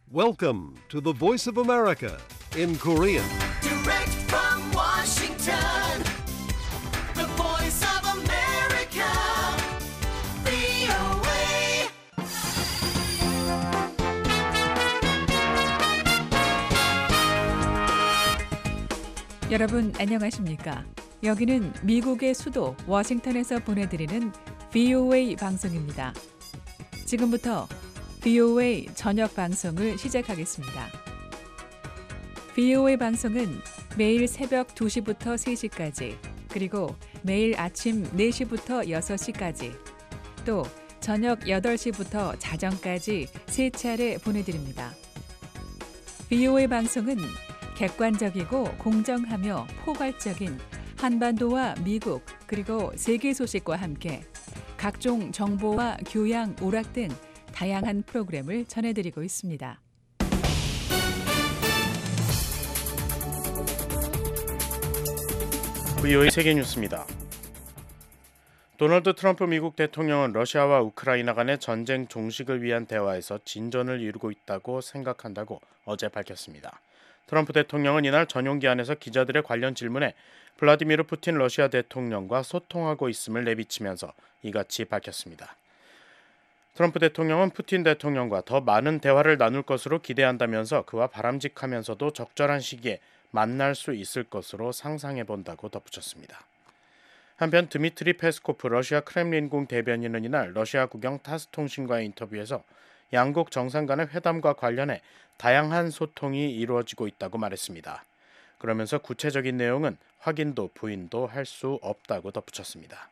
Welcome to the Voice of America in Korean. Direct from Washington, the voice of America, VOA. 여러분 안녕하십니까? 여기는 미국의 수도 워싱턴에서 보내드리는 VOA 방송입니다. 지금부터 VOA 저녁 방송을 시작하겠습니다. VOA 방송은 매일 새벽 2시부터 3시까지, 그리고 매일 아침 4시부터 6시까지, 또 저녁 8시부터 자정까지 3차례 보내드립니다. VOA 방송은 객관적이고 공정하며 포괄적인 한반도와 미국 그리고 세계 소식과 함께 각종 정보와 교양, 오락 등 다양한 프로그램을 전해드리고 있습니다. VOA 세계뉴스입니다. 도널드 트럼프 미국 대통령은 러시아와 우크라이나 간의 전쟁 종식을 위한 대화에서 진전을 이루고 있다고 생각한다고 어제 밝혔습니다. 트럼프 대통령은 이날 전용기 안에서 기자들의 관련 질문에 블라디미르 푸틴 러시아 대통령과 소통하고 있음을 내비치면서 이같이 밝혔습니다. 트럼프 대통령은 푸틴 대통령과 더 많은 대화를 나눌 것으로 기대한다면서 그와 바람직하면서도 적절한 시기에 만날 수 있을 것으로 상상해 본다고 덧붙였습니다. 한편 드미트리 페스코프 러시아 크렘린궁 대변인은 이날 러시아 국영 타스 통신과의 인터뷰에서 양국 정상 간의 회담과 관련해 다양한 소통이 이루어지고 있다고 말했습니다. 그러면서 구체적인 내용은 확인도 부인도 할 수 없다고 덧붙였습니다.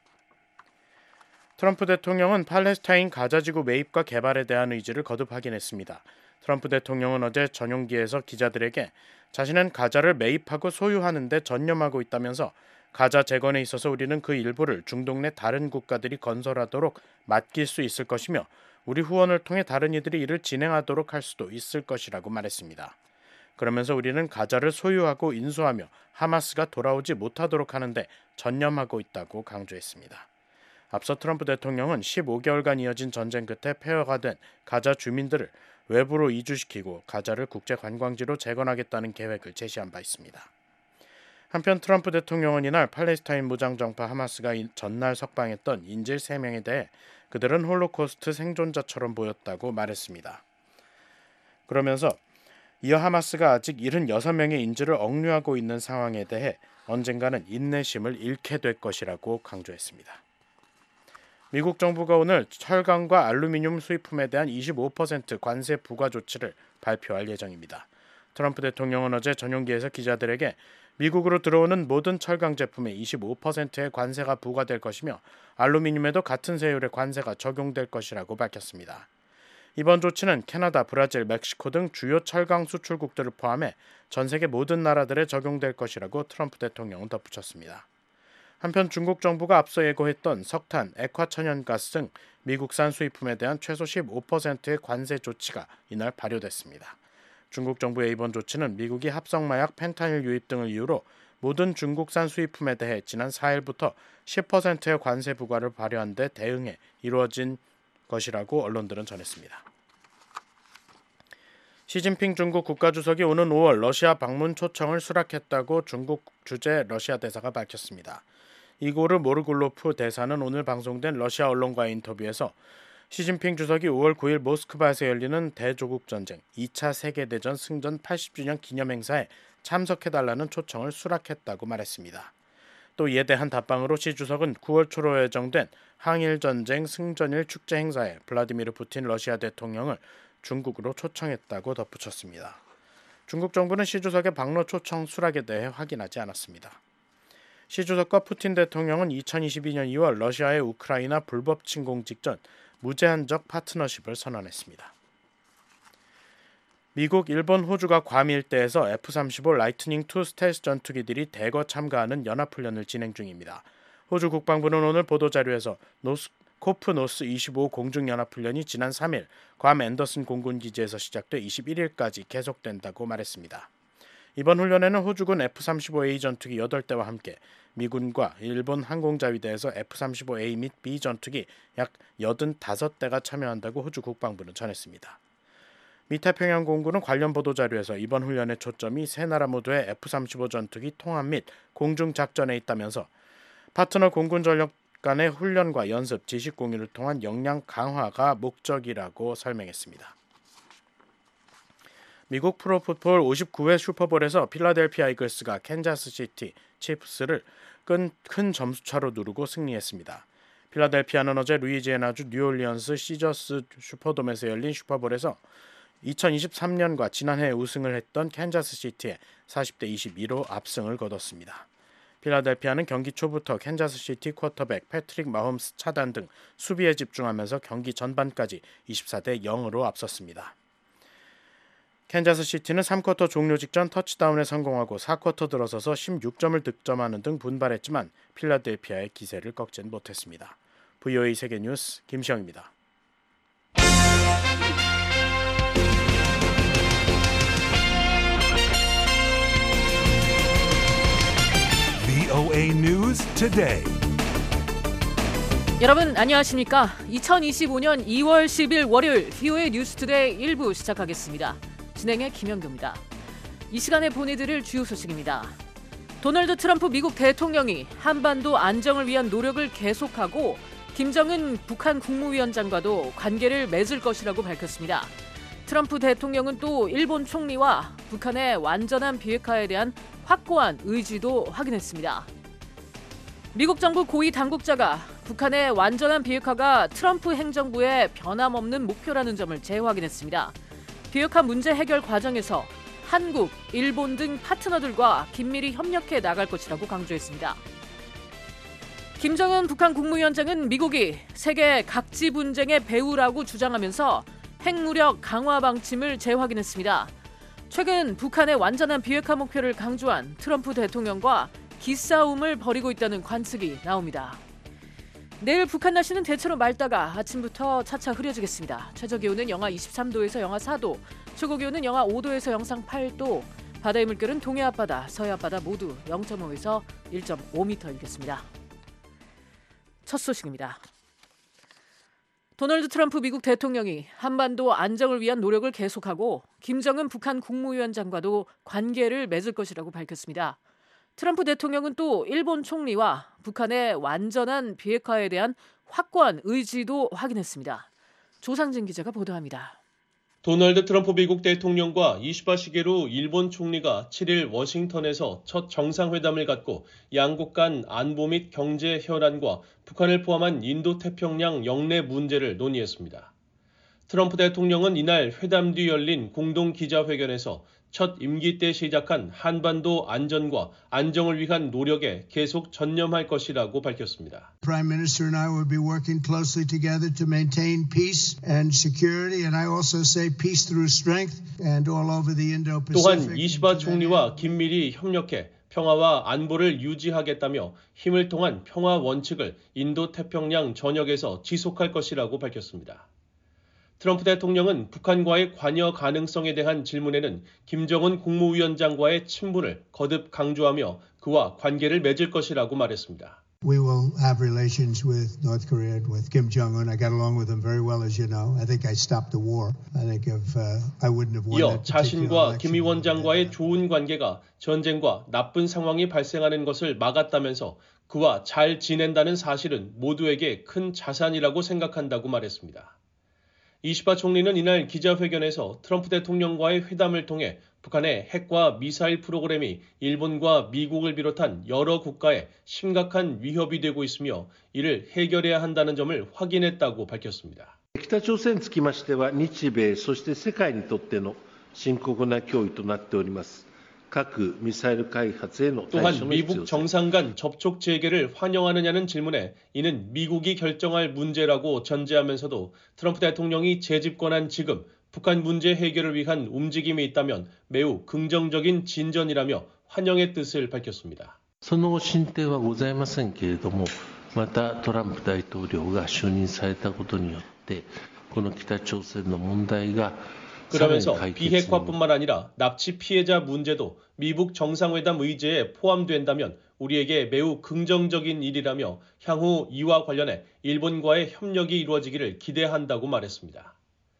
트럼프 대통령은 팔레스타인 가자지구 매입과 개발에 대한 의지를 거듭 확인했습니다. 트럼프 대통령은 어제 전용기에서 기자들에게 자신은 가자를 매입하고 소유하는 데 전념하고 있다면서 가자 재건에 있어서 우리는 그 일부를 중동 내 다른 국가들이 건설하도록 맡길 수 있을 것이며 우리 후원을 통해 다른 이들이 이를 진행하도록 할 수도 있을 것이라고 말했습니다. 그러면서 우리는 가자를 소유하고 인수하며 하마스가 돌아오지 못하도록 하는데 전념하고 있다고 강조했습니다. 앞서 트럼프 대통령은 15개월간 이어진 전쟁 끝에 폐허가 된 가자 주민들을 외부로 이주시키고 가자를 국제관광지로 재건하겠다는 계획을 제시한 바 있습니다. 한편 트럼프 대통령은 이날 팔레스타인 무장정파 하마스가 전날 석방했던 인질 3명에 대해 그들은 홀로코스트 생존자처럼 보였다고 말했습니다. 그러면서 이어 하마스가 아직 76명의 인질을 억류하고 있는 상황에 대해 언젠가는 인내심을 잃게 될 것이라고 강조했습니다. 미국 정부가 오늘 철강과 알루미늄 수입품에 대한 25% 관세 부과 조치를 발표할 예정입니다. 트럼프 대통령은 어제 전용기에서 기자들에게 미국으로 들어오는 모든 철강 제품에 25%의 관세가 부과될 것이며 알루미늄에도 같은 세율의 관세가 적용될 것이라고 밝혔습니다. 이번 조치는 캐나다, 브라질, 멕시코 등 주요 철강 수출국들을 포함해 전 세계 모든 나라들에 적용될 것이라고 트럼프 대통령은 덧붙였습니다. 한편 중국 정부가 앞서 예고했던 석탄, 액화천연가스 등 미국산 수입품에 대한 최소 15%의 관세 조치가 이날 발효됐습니다. 중국 정부의 이번 조치는 미국이 합성마약 펜타닐 유입 등을 이유로 모든 중국산 수입품에 대해 지난 4일부터 10%의 관세 부과를 발효한 데 대응해 이루어진 것이라고 언론들은 전했습니다. 시진핑 중국 국가주석이 오는 5월 러시아 방문 초청을 수락했다고 중국 주재 러시아 대사가 밝혔습니다. 이고르 모르굴로프 대사는 오늘 방송된 러시아 언론과의 인터뷰에서 시진핑 주석이 5월 9일 모스크바에서 열리는 대조국전쟁 2차 세계대전 승전 80주년 기념행사에 참석해달라는 초청을 수락했다고 말했습니다. 또 이에 대한 답방으로 시 주석은 9월 초로 예정된 항일전쟁 승전일 축제 행사에 블라디미르 푸틴 러시아 대통령을 중국으로 초청했다고 덧붙였습니다. 중국 정부는 시 주석의 방로 초청 수락에 대해 확인하지 않았습니다. 시 주석과 푸틴 대통령은 2022년 2월 러시아의 우크라이나 불법 침공 직전 무제한적 파트너십을 선언했습니다. 미국, 일본, 호주가 괌 일대에서 F-35 라이트닝 II 스텔스 전투기들이 대거 참가하는 연합훈련을 진행 중입니다. 호주 국방부는 오늘 보도자료에서 코프 노스 25 공중연합훈련이 지난 3일 괌 앤더슨 공군기지에서 시작돼 21일까지 계속된다고 말했습니다. 이번 훈련에는 호주군 F-35A 전투기 8대와 함께 미군과 일본 항공자위대에서 F-35A 및 B 전투기 약 85대가 참여한다고 호주 국방부는 전했습니다. 미 태평양 공군은 관련 보도자료에서 이번 훈련의 초점이 세 나라 모두의 F-35 전투기 통합 및 공중 작전에 있다면서 파트너 공군 전력 간의 훈련과 연습, 지식 공유를 통한 역량 강화가 목적이라고 설명했습니다. 미국 프로풋볼 59회 슈퍼볼에서 필라델피아 이글스가 캔자스시티 치프스를 큰 점수차로 누르고 승리했습니다. 필라델피아는 어제 루이지애나주 뉴올리언스 시저스 슈퍼돔에서 열린 슈퍼볼에서 2023년과 지난해 우승을 했던 캔자스시티에 40대 22로 압승을 거뒀습니다. 필라델피아는 경기 초부터 캔자스시티 쿼터백 패트릭 마홈스 차단 등 수비에 집중하면서 경기 전반까지 24대 0으로 앞섰습니다. 캔자스시티는 3쿼터 종료 직전 터치다운에 성공하고 4쿼터 들어서서 16점을 득점하는 등 분발했지만 필라델피아의 기세를 꺾진 못했습니다. VOA 세계뉴스 김시영입니다. VOA News Today. 여러분 안녕하십니까? 2025년 2월 10일 월요일 VOA 뉴스투데이 1부 시작하겠습니다. 진행의 김현규입니다. 이 시간에 보내드릴 주요 소식입니다. 도널드 트럼프 미국 대통령이 한반도 안정을 위한 노력을 계속하고 김정은 북한 국무위원장과도 관계를 맺을 것이라고 밝혔습니다. 트럼프 대통령은 또 일본 총리와 북한의 완전한 비핵화에 대한 확고한 의지도 확인했습니다. 미국 정부 고위 당국자가 북한의 완전한 비핵화가 트럼프 행정부의 변함없는 목표라는 점을 재확인했습니다. 비핵화 문제 해결 과정에서 한국, 일본 등 파트너들과 긴밀히 협력해 나갈 것이라고 강조했습니다. 김정은 북한 국무위원장은 미국이 세계 각지 분쟁의 배후라고 주장하면서 핵무력 강화 방침을 재확인했습니다. 최근 북한의 완전한 비핵화 목표를 강조한 트럼프 대통령과 기싸움을 벌이고 있다는 관측이 나옵니다. 내일 북한 날씨는 대체로 맑다가 아침부터 차차 흐려지겠습니다. 최저기온은 영하 23도에서 영하 4도, 최고기온은 영하 5도에서 영상 8도, 바다의 물결은 동해 앞바다, 서해 앞바다 모두 0.5에서 1.5m이겠습니다. 첫 소식입니다. 도널드 트럼프 미국 대통령이 한반도 안정을 위한 노력을 계속하고 김정은 북한 국무위원장과도 관계를 맺을 것이라고 밝혔습니다. 트럼프 대통령은 또 일본 총리와 북한의 완전한 비핵화에 대한 확고한 의지도 확인했습니다. 조상진 기자가 보도합니다. 도널드 트럼프 미국 대통령과 이슈바 시게루 일본 총리가 7일 워싱턴에서 첫 정상회담을 갖고 양국 간 안보 및 경제 현안과 북한을 포함한 인도태평양 영내 문제를 논의했습니다. 트럼프 대통령은 이날 회담 뒤 열린 공동 기자회견에서 첫 임기 때 시작한 한반도 안전과 안정을 위한 노력에 계속 전념할 것이라고 밝혔습니다. Prime Minister and I will be working closely together to maintain peace and security, and I also say peace through strength and all over the Indo-Pacific. 또한 이시바 총리와 긴밀히 협력해 평화와 안보를 유지하겠다며 힘을 통한 평화 원칙을 인도태평양 전역에서 지속할 것이라고 밝혔습니다. 트럼프 대통령은 북한과의 관여 가능성에 대한 질문에는 김정은 국무위원장과의 친분을 거듭 강조하며 그와 관계를 맺을 것이라고 말했습니다. We will have relations with North Korea and with Kim Jong-un. I got along with him very well, as you know. I think I stopped the war. I think if I wouldn't have won 이어 that particular 자신과 election. 김 위원장과의 좋은 관계가 전쟁과 나쁜 상황이 발생하는 것을 막았다면서 그와 잘 지낸다는 사실은 모두에게 큰 자산이라고 생각한다고 말했습니다. 이시바 총리는 이날 기자회견에서 트럼프 대통령과의 회담을 통해 북한의 핵과 미사일 프로그램이 일본과 미국을 비롯한 여러 국가에 심각한 위협이 되고 있으며 이를 해결해야 한다는 점을 확인했다고 밝혔습니다. 北朝鮮につきましては日米そして世界にとっての深刻な脅威となっております。 또한 미북 정상 간 접촉 재개를 환영하느냐는 질문에 이는 미국이 결정할 문제라고 전제하면서도 트럼프 대통령이 재집권한 지금 북한 문제 해결을 위한 움직임이 있다면 매우 긍정적인 진전이라며 환영의 뜻을 밝혔습니다. その進展はございませんけれども、またトランプ大統領が就任されたことによってこの北朝鮮の問題が 그러면서 비핵화뿐만 아니라 납치 피해자 문제도 미북 정상회담 의제에 포함된다면 우리에게 매우 긍정적인 일이라며 향후 이와 관련해 일본과의 협력이 이루어지기를 기대한다고 말했습니다.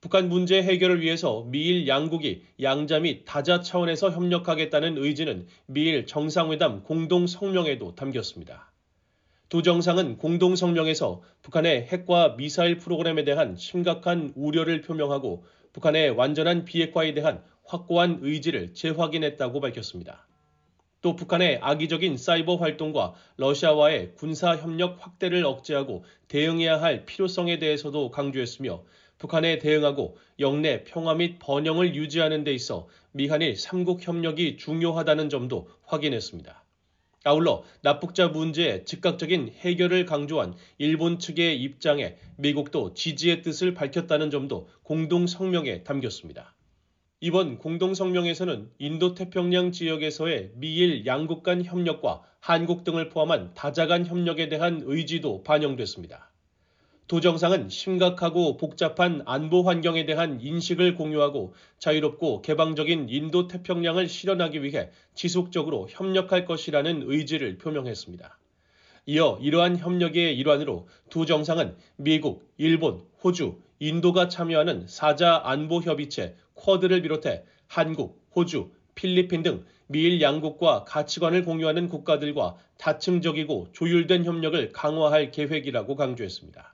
북한 문제 해결을 위해서 미일 양국이 양자 및 다자 차원에서 협력하겠다는 의지는 미일 정상회담 공동 성명에도 담겼습니다. 두 정상은 공동 성명에서 북한의 핵과 미사일 프로그램에 대한 심각한 우려를 표명하고 북한의 완전한 비핵화에 대한 확고한 의지를 재확인했다고 밝혔습니다. 또 북한의 악의적인 사이버 활동과 러시아와의 군사 협력 확대를 억제하고 대응해야 할 필요성에 대해서도 강조했으며 북한에 대응하고 영내 평화 및 번영을 유지하는 데 있어 미한일 3국 협력이 중요하다는 점도 확인했습니다. 아울러 납북자 문제의 즉각적인 해결을 강조한 일본 측의 입장에 미국도 지지의 뜻을 밝혔다는 점도 공동 성명에 담겼습니다. 이번 공동 성명에서는 인도태평양 지역에서의 미일 양국 간 협력과 한국 등을 포함한 다자 간 협력에 대한 의지도 반영됐습니다. 두 정상은 심각하고 복잡한 안보 환경에 대한 인식을 공유하고 자유롭고 개방적인 인도태평양을 실현하기 위해 지속적으로 협력할 것이라는 의지를 표명했습니다. 이어 이러한 협력의 일환으로 두 정상은 미국, 일본, 호주, 인도가 참여하는 4자 안보협의체 쿼드를 비롯해 한국, 호주, 필리핀 등 미일 양국과 가치관을 공유하는 국가들과 다층적이고 조율된 협력을 강화할 계획이라고 강조했습니다.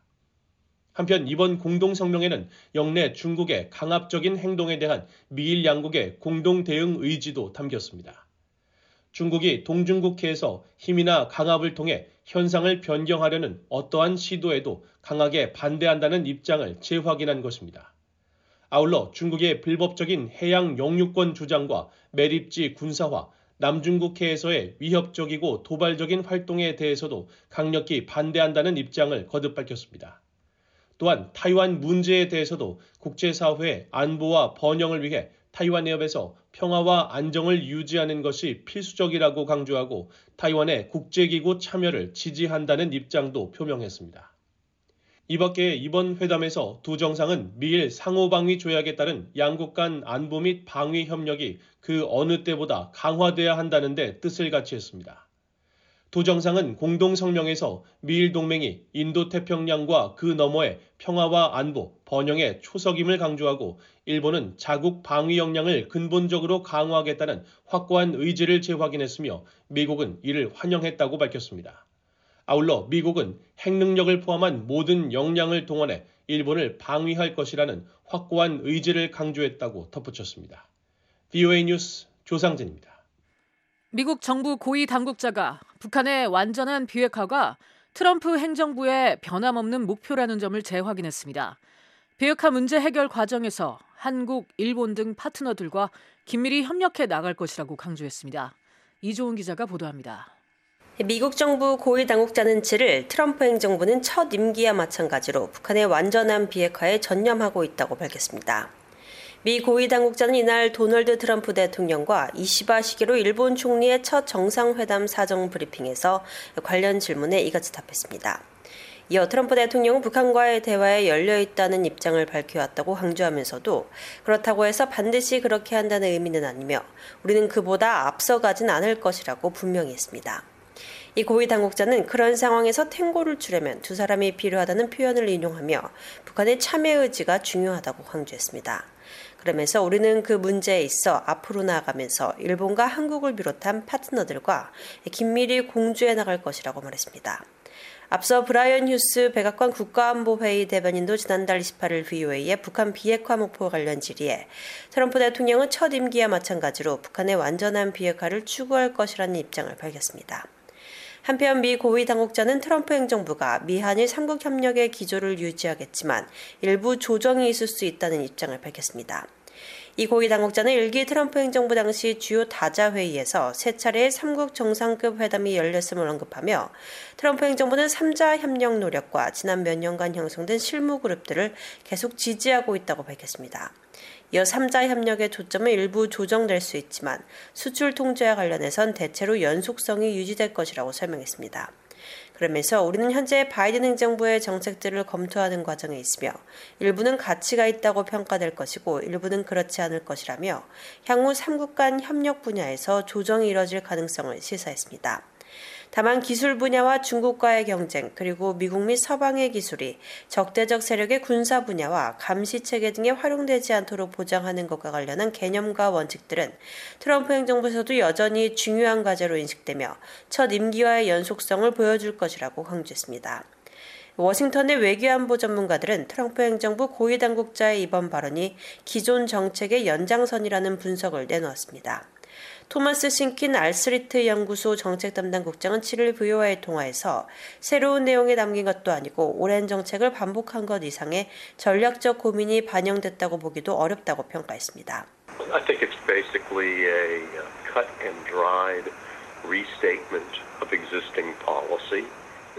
한편 이번 공동성명에는 영내 중국의 강압적인 행동에 대한 미일 양국의 공동 대응 의지도 담겼습니다. 중국이 동중국해에서 힘이나 강압을 통해 현상을 변경하려는 어떠한 시도에도 강하게 반대한다는 입장을 재확인한 것입니다. 아울러 중국의 불법적인 해양 영유권 주장과 매립지 군사화, 남중국해에서의 위협적이고 도발적인 활동에 대해서도 강력히 반대한다는 입장을 거듭 밝혔습니다. 또한 타이완 문제에 대해서도 국제사회의 안보와 번영을 위해 타이완 해협에서 평화와 안정을 유지하는 것이 필수적이라고 강조하고 타이완의 국제기구 참여를 지지한다는 입장도 표명했습니다. 이 밖에 이번 회담에서 두 정상은 미일 상호방위 조약에 따른 양국 간 안보 및 방위 협력이 그 어느 때보다 강화돼야 한다는 데 뜻을 같이 했습니다. 두 정상은 공동성명에서 미일 동맹이 인도태평양과 그 너머의 평화와 안보, 번영의 초석임을 강조하고 일본은 자국 방위 역량을 근본적으로 강화하겠다는 확고한 의지를 재확인했으며 미국은 이를 환영했다고 밝혔습니다. 아울러 미국은 핵능력을 포함한 모든 역량을 동원해 일본을 방위할 것이라는 확고한 의지를 강조했다고 덧붙였습니다. VOA 뉴스 조상진입니다. 미국 정부 고위 당국자가 북한의 완전한 비핵화가 트럼프 행정부의 변함없는 목표라는 점을 재확인했습니다. 비핵화 문제 해결 과정에서 한국, 일본 등 파트너들과 긴밀히 협력해 나갈 것이라고 강조했습니다. 이조은 기자가 보도합니다. 미국 정부 고위 당국자는 7일 트럼프 행정부는 첫 임기와 마찬가지로 북한의 완전한 비핵화에 전념하고 있다고 밝혔습니다. 미 고위 당국자는 이날 도널드 트럼프 대통령과 이시바 시게로 일본 총리의 첫 정상회담 사정 브리핑에서 관련 질문에 이같이 답했습니다. 이어 트럼프 대통령은 북한과의 대화에 열려있다는 입장을 밝혀왔다고 강조하면서도 그렇다고 해서 반드시 그렇게 한다는 의미는 아니며 우리는 그보다 앞서가진 않을 것이라고 분명히 했습니다. 이 고위 당국자는 그런 상황에서 탱고를 추려면 두 사람이 필요하다는 표현을 인용하며 북한의 참여 의지가 중요하다고 강조했습니다. 그러면서 우리는 그 문제에 있어 앞으로 나아가면서 일본과 한국을 비롯한 파트너들과 긴밀히 공조해 나갈 것이라고 말했습니다. 앞서 브라이언 휴스 백악관 국가안보회의 대변인도 지난달 28일 VOA의 북한 비핵화 목표 관련 질의에 트럼프 대통령은 첫 임기와 마찬가지로 북한의 완전한 비핵화를 추구할 것이라는 입장을 밝혔습니다. 한편 미 고위 당국자는 트럼프 행정부가 미한일 3국 협력의 기조를 유지하겠지만 일부 조정이 있을 수 있다는 입장을 밝혔습니다. 이 고위 당국자는 일기 트럼프 행정부 당시 주요 다자 회의에서 세 차례의 3국 정상급 회담이 열렸음을 언급하며 트럼프 행정부는 3자 협력 노력과 지난 몇 년간 형성된 실무 그룹들을 계속 지지하고 있다고 밝혔습니다. 이어 3자 협력의 초점은 일부 조정될 수 있지만 수출 통제와 관련해선 대체로 연속성이 유지될 것이라고 설명했습니다. 그러면서 우리는 현재 바이든 행정부의 정책들을 검토하는 과정에 있으며 일부는 가치가 있다고 평가될 것이고 일부는 그렇지 않을 것이라며 향후 3국 간 협력 분야에서 조정이 이뤄질 가능성을 시사했습니다. 다만 기술 분야와 중국과의 경쟁, 그리고 미국 및 서방의 기술이 적대적 세력의 군사 분야와 감시 체계 등에 활용되지 않도록 보장하는 것과 관련한 개념과 원칙들은 트럼프 행정부에서도 여전히 중요한 과제로 인식되며 첫 임기와의 연속성을 보여줄 것이라고 강조했습니다. 워싱턴의 외교안보 전문가들은 트럼프 행정부 고위 당국자의 이번 발언이 기존 정책의 연장선이라는 분석을 내놓았습니다. 토마스 신킨 알스리트 연구소 정책 담당 국장은 7일 VOA의 통화에서 새로운 내용이 담긴 것도 아니고 오랜 정책을 반복한 것 이상의 전략적 고민이 반영됐다고 보기도 어렵다고 평가했습니다. I think it's basically a cut and dried restatement of existing policy.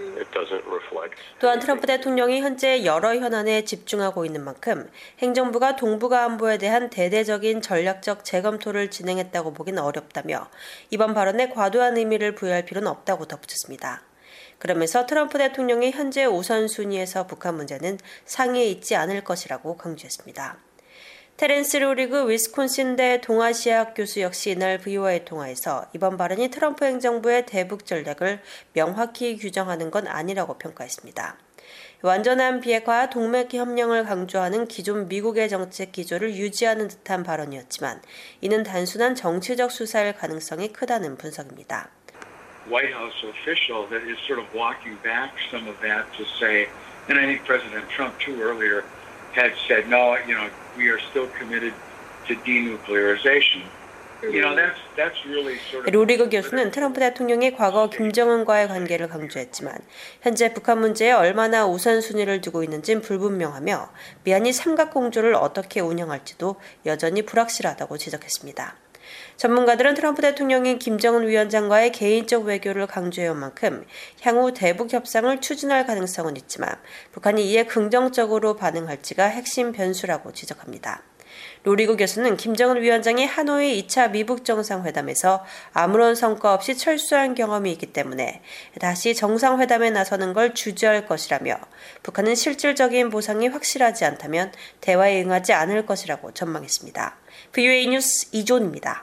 또한 트럼프 대통령이 현재 여러 현안에 집중하고 있는 만큼 행정부가 동북아 안보에 대한 대대적인 전략적 재검토를 진행했다고 보기는 어렵다며 이번 발언에 과도한 의미를 부여할 필요는 없다고 덧붙였습니다. 그러면서 트럼프 대통령이 현재 우선순위에서 북한 문제는 상위에 있지 않을 것이라고 강조했습니다. 테렌스 로리그 위스콘신대 동아시아학 교수 역시 이날 VOA의 통화에서 이번 발언이 트럼프 행정부의 대북 전략을 명확히 규정하는 건 아니라고 평가했습니다. 완전한 비핵화와 동맹 협력을 강조하는 기존 미국의 정책 기조를 유지하는 듯한 발언이었지만 이는 단순한 정치적 수사일 가능성이 크다는 분석입니다. White House official that is sort of walking back some of that to say, and I think President Trump too earlier had said, no, we are still committed to denuclearization. That's really sort of. 로리그 교수는 트럼프 대통령이 과거 김정은과의 관계를 강조했지만 현재 북한 문제에 얼마나 우선순위를 두고 있는지는 불분명하며 미한이 삼각공조를 어떻게 운영할지도 여전히 불확실하다고 지적했습니다. 전문가들은 트럼프 대통령이 김정은 위원장과의 개인적 외교를 강조해온 만큼 향후 대북 협상을 추진할 가능성은 있지만 북한이 이에 긍정적으로 반응할지가 핵심 변수라고 지적합니다. 로리고 교수는 김정은 위원장이 하노이 2차 미북 정상회담에서 아무런 성과 없이 철수한 경험이 있기 때문에 다시 정상회담에 나서는 걸 주저할 것이라며 북한은 실질적인 보상이 확실하지 않다면 대화에 응하지 않을 것이라고 전망했습니다. VOA 뉴스 이존입니다.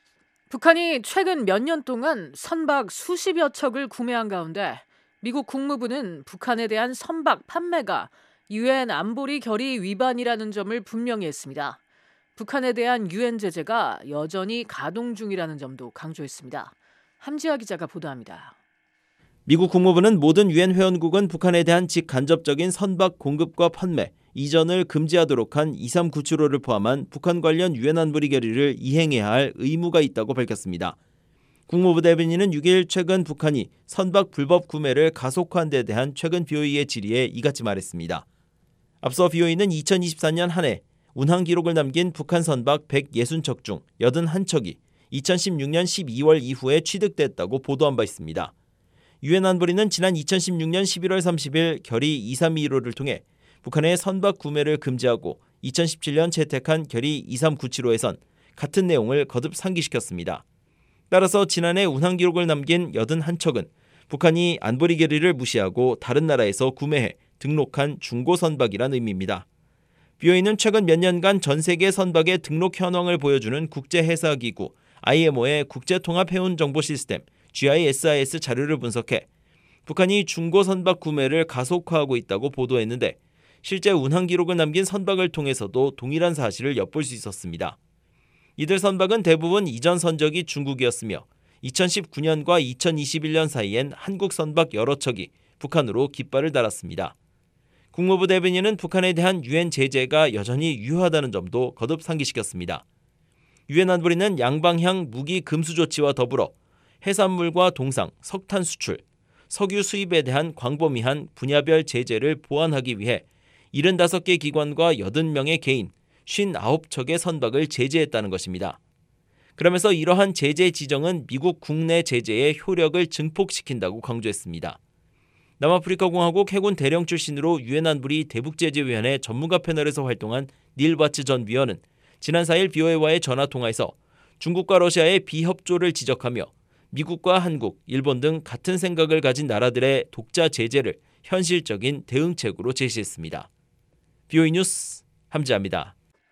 북한이 최근 몇 년 동안 선박 수십여 척을 구매한 가운데 미국 국무부는 북한에 대한 선박 판매가 유엔 안보리 결의 위반이라는 점을 분명히 했습니다. 북한에 대한 유엔 제재가 여전히 가동 중이라는 점도 강조했습니다. 함지아 기자가 보도합니다. 미국 국무부는 모든 유엔 회원국은 북한에 대한 직간접적인 선박 공급과 판매, 이전을 금지하도록 한 23975를 포함한 북한 관련 유엔 안보리 결의를 이행해야 할 의무가 있다고 밝혔습니다. 국무부 대변인은 6일 최근 북한이 선박 불법 구매를 가속화한 데 대한 최근 BOE의 질의에 이같이 말했습니다. 앞서 BOE는 2024년 한 해 운항 기록을 남긴 북한 선박 160척 중 81척이 2016년 12월 이후에 취득됐다고 보도한 바 있습니다. 유엔 안보리는 지난 2016년 11월 30일 결의 2325를 통해 북한의 선박 구매를 금지하고 2017년 채택한 결의 23975에선 같은 내용을 거듭 상기시켰습니다. 따라서 지난해 운항 기록을 남긴 81척은 북한이 안보리 결의를 무시하고 다른 나라에서 구매해 등록한 중고 선박이란 의미입니다. BOE는 최근 몇 년간 전 세계 선박의 등록 현황을 보여주는 국제해사기구 IMO의 국제통합해운 정보 시스템 GISIS 자료를 분석해 북한이 중고 선박 구매를 가속화하고 있다고 보도했는데 실제 운항 기록을 남긴 선박을 통해서도 동일한 사실을 엿볼 수 있었습니다. 이들 선박은 대부분 이전 선적이 중국이었으며 2019년과 2021년 사이엔 한국 선박 여러 척이 북한으로 깃발을 달았습니다. 국무부 대변인은 북한에 대한 유엔 제재가 여전히 유효하다는 점도 거듭 상기시켰습니다. 유엔 안보리는 양방향 무기 금수 조치와 더불어 해산물과 동상, 석탄 수출, 석유 수입에 대한 광범위한 분야별 제재를 보완하기 위해 75개 기관과 80명의 개인, 59척의 선박을 제재했다는 것입니다. 그러면서 이러한 제재 지정은 미국 국내 제재의 효력을 증폭시킨다고 강조했습니다. 남아프리카 공화국 해군 대령 출신으로 유엔 안보리 대북제재위원회 전문가 패널에서 활동한 닐 바츠 전 위원은 지난 4일 BOA와의 전화통화에서 중국과 러시아의 비협조를 지적하며 미국과 한국, 일본 등 같은 생각을 가진 나라들의 독자 제재를 현실적인 대응책으로 제시했습니다. BOA 뉴스 함지아입니다.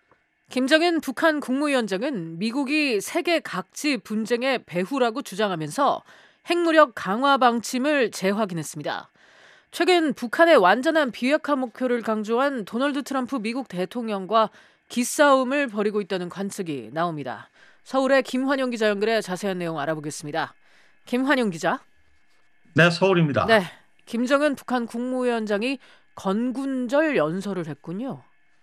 김정은 북한 국무위원장은 미국이 세계 각지 분쟁의 배후라고 주장하면서 핵무력 강화 방침을 재확인했습니다. 최근 북한의 완전한 비핵화 목표를 강조한 도널드 트럼프 미국 대통령과 기싸움을 벌이고 있다는 관측이 나옵니다. 서울의 김환영 기자 연결해 자세한 내용 알아보겠습니다. 김환영 기자. 네, 서울입니다. 네, 김정은 북한 국무위원장이 건군절 연설을 했군요.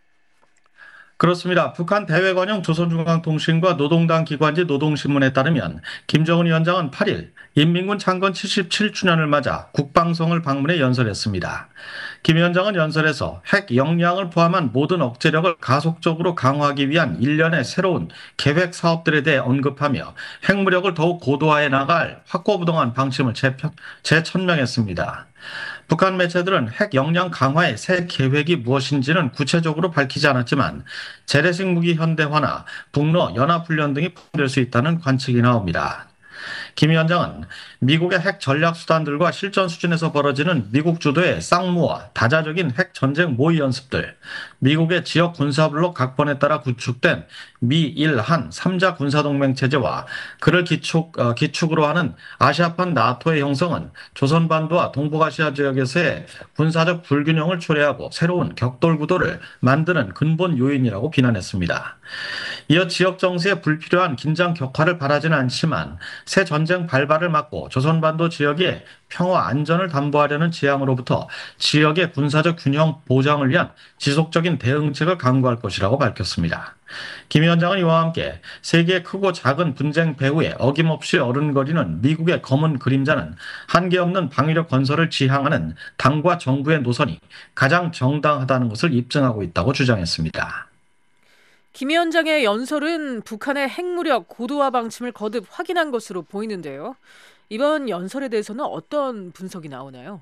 그렇습니다. 북한 대외관용 조선중앙통신과 노동당 기관지 노동신문에 따르면 김정은 위원장은 8일 인민군 창건 77주년을 맞아 국방성을 방문해 연설했습니다. 김 위원장은 연설에서 핵 역량을 포함한 모든 억제력을 가속적으로 강화하기 위한 일련의 새로운 계획 사업들에 대해 언급하며 핵무력을 더욱 고도화해 나갈 확고부동한 방침을 재천명했습니다. 북한 매체들은 핵 역량 강화의 새 계획이 무엇인지는 구체적으로 밝히지 않았지만 재래식 무기 현대화나 북러 연합훈련 등이 포함될 수 있다는 관측이 나옵니다. 김 위원장은 미국의 핵 전략 수단들과 실전 수준에서 벌어지는 미국 주도의 쌍무와 다자적인 핵 전쟁 모의 연습들, 미국의 지역 군사블록 각본에 따라 구축된 미, 일, 한 3자 군사동맹 체제와 그를 기축으로 하는 아시아판 나토의 형성은 조선반도와 동북아시아 지역에서의 군사적 불균형을 초래하고 새로운 격돌 구도를 만드는 근본 요인이라고 비난했습니다. 이어 지역 정세에 불필요한 긴장 격화를 바라지는 않지만 새 전쟁 발발을 막고 조선반도 지역의 평화 안전을 담보하려는 지향으로부터 지역의 군사적 균형 보장을 위한 지속적인 대응책을 강구할 것이라고 밝혔습니다. 김 위원장은 이와 함께 세계의 크고 작은 분쟁 배후에 어김없이 어른거리는 미국의 검은 그림자는 한계 없는 방위력 건설을 지향하는 당과 정부의 노선이 가장 정당하다는 것을 입증하고 있다고 주장했습니다. 김 위원장의 연설은 북한의 핵무력 고도화 방침을 거듭 확인한 것으로 보이는데요. 이번 연설에 대해서는 어떤 분석이 나오나요?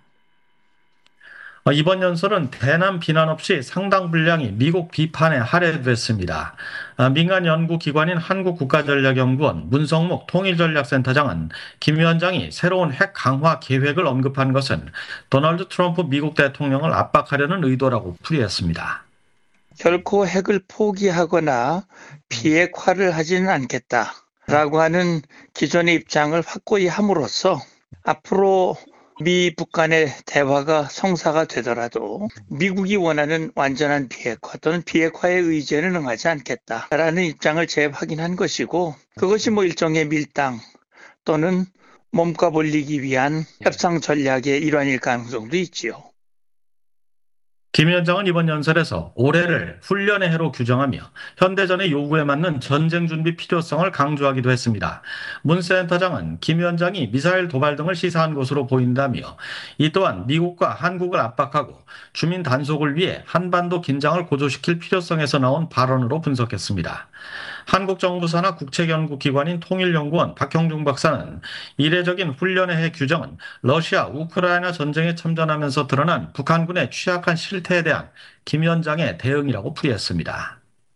이번 연설은 대남 비난 없이 상당 분량이 미국 비판에 할애됐습니다. 민간 연구기관인 한국국가전략연구원 문성목 통일전략센터장은 김 위원장이 새로운 핵 강화 계획을 언급한 것은 도널드 트럼프 미국 대통령을 압박하려는 의도라고 풀이했습니다. 결코 핵을 포기하거나 비핵화를 하지는 않겠다라고 하는 기존의 입장을 확고히 함으로써 앞으로 미 북한의 대화가 성사가 되더라도 미국이 원하는 완전한 비핵화 또는 비핵화의 의제는 응하지 않겠다라는 입장을 재확인한 것이고, 그것이 일종의 밀당 또는 몸과 벌리기 위한 협상 전략의 일환일 가능성도 있지요. 김 위원장은 이번 연설에서 올해를 훈련의 해로 규정하며 현대전의 요구에 맞는 전쟁 준비 필요성을 강조하기도 했습니다. 문 센터장은 김 위원장이 미사일 도발 등을 시사한 것으로 보인다며 이 또한 미국과 한국을 압박하고 주민 단속을 위해 한반도 긴장을 고조시킬 필요성에서 나온 발언으로 분석했습니다. 한국 정부 산하 국책연구기관인 통일연구원 박형중 박사는 이례적인 훈련의 해 규정은 러시아, 우크라이나 전쟁에 참전하면서 드러난 북한군의 취약한 실태에 대한 김 위원장의 대응이라고 풀이했습니다.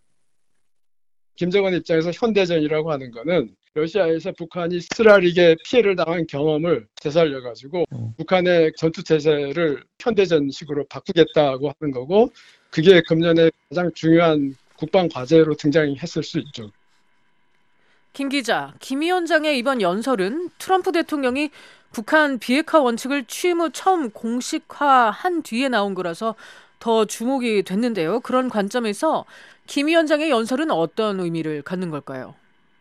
김정은 입장에서 현대전이라고 하는 거는 러시아에서 북한이 쓰라리게 피해를 당한 경험을 되살려가지고 북한의 전투태세를 현대전식으로 바꾸겠다고 하는 거고, 그게 금년에 가장 중요한 국방 과제로 등장했을 수 있죠. 김 기자, 김 위원장의 이번 연설은 트럼프 대통령이 북한 비핵화 원칙을 취임 후 처음 공식화한 뒤에 나온 거라서 더 주목이 됐는데요. 그런 관점에서 김 위원장의 연설은 어떤 의미를 갖는 걸까요?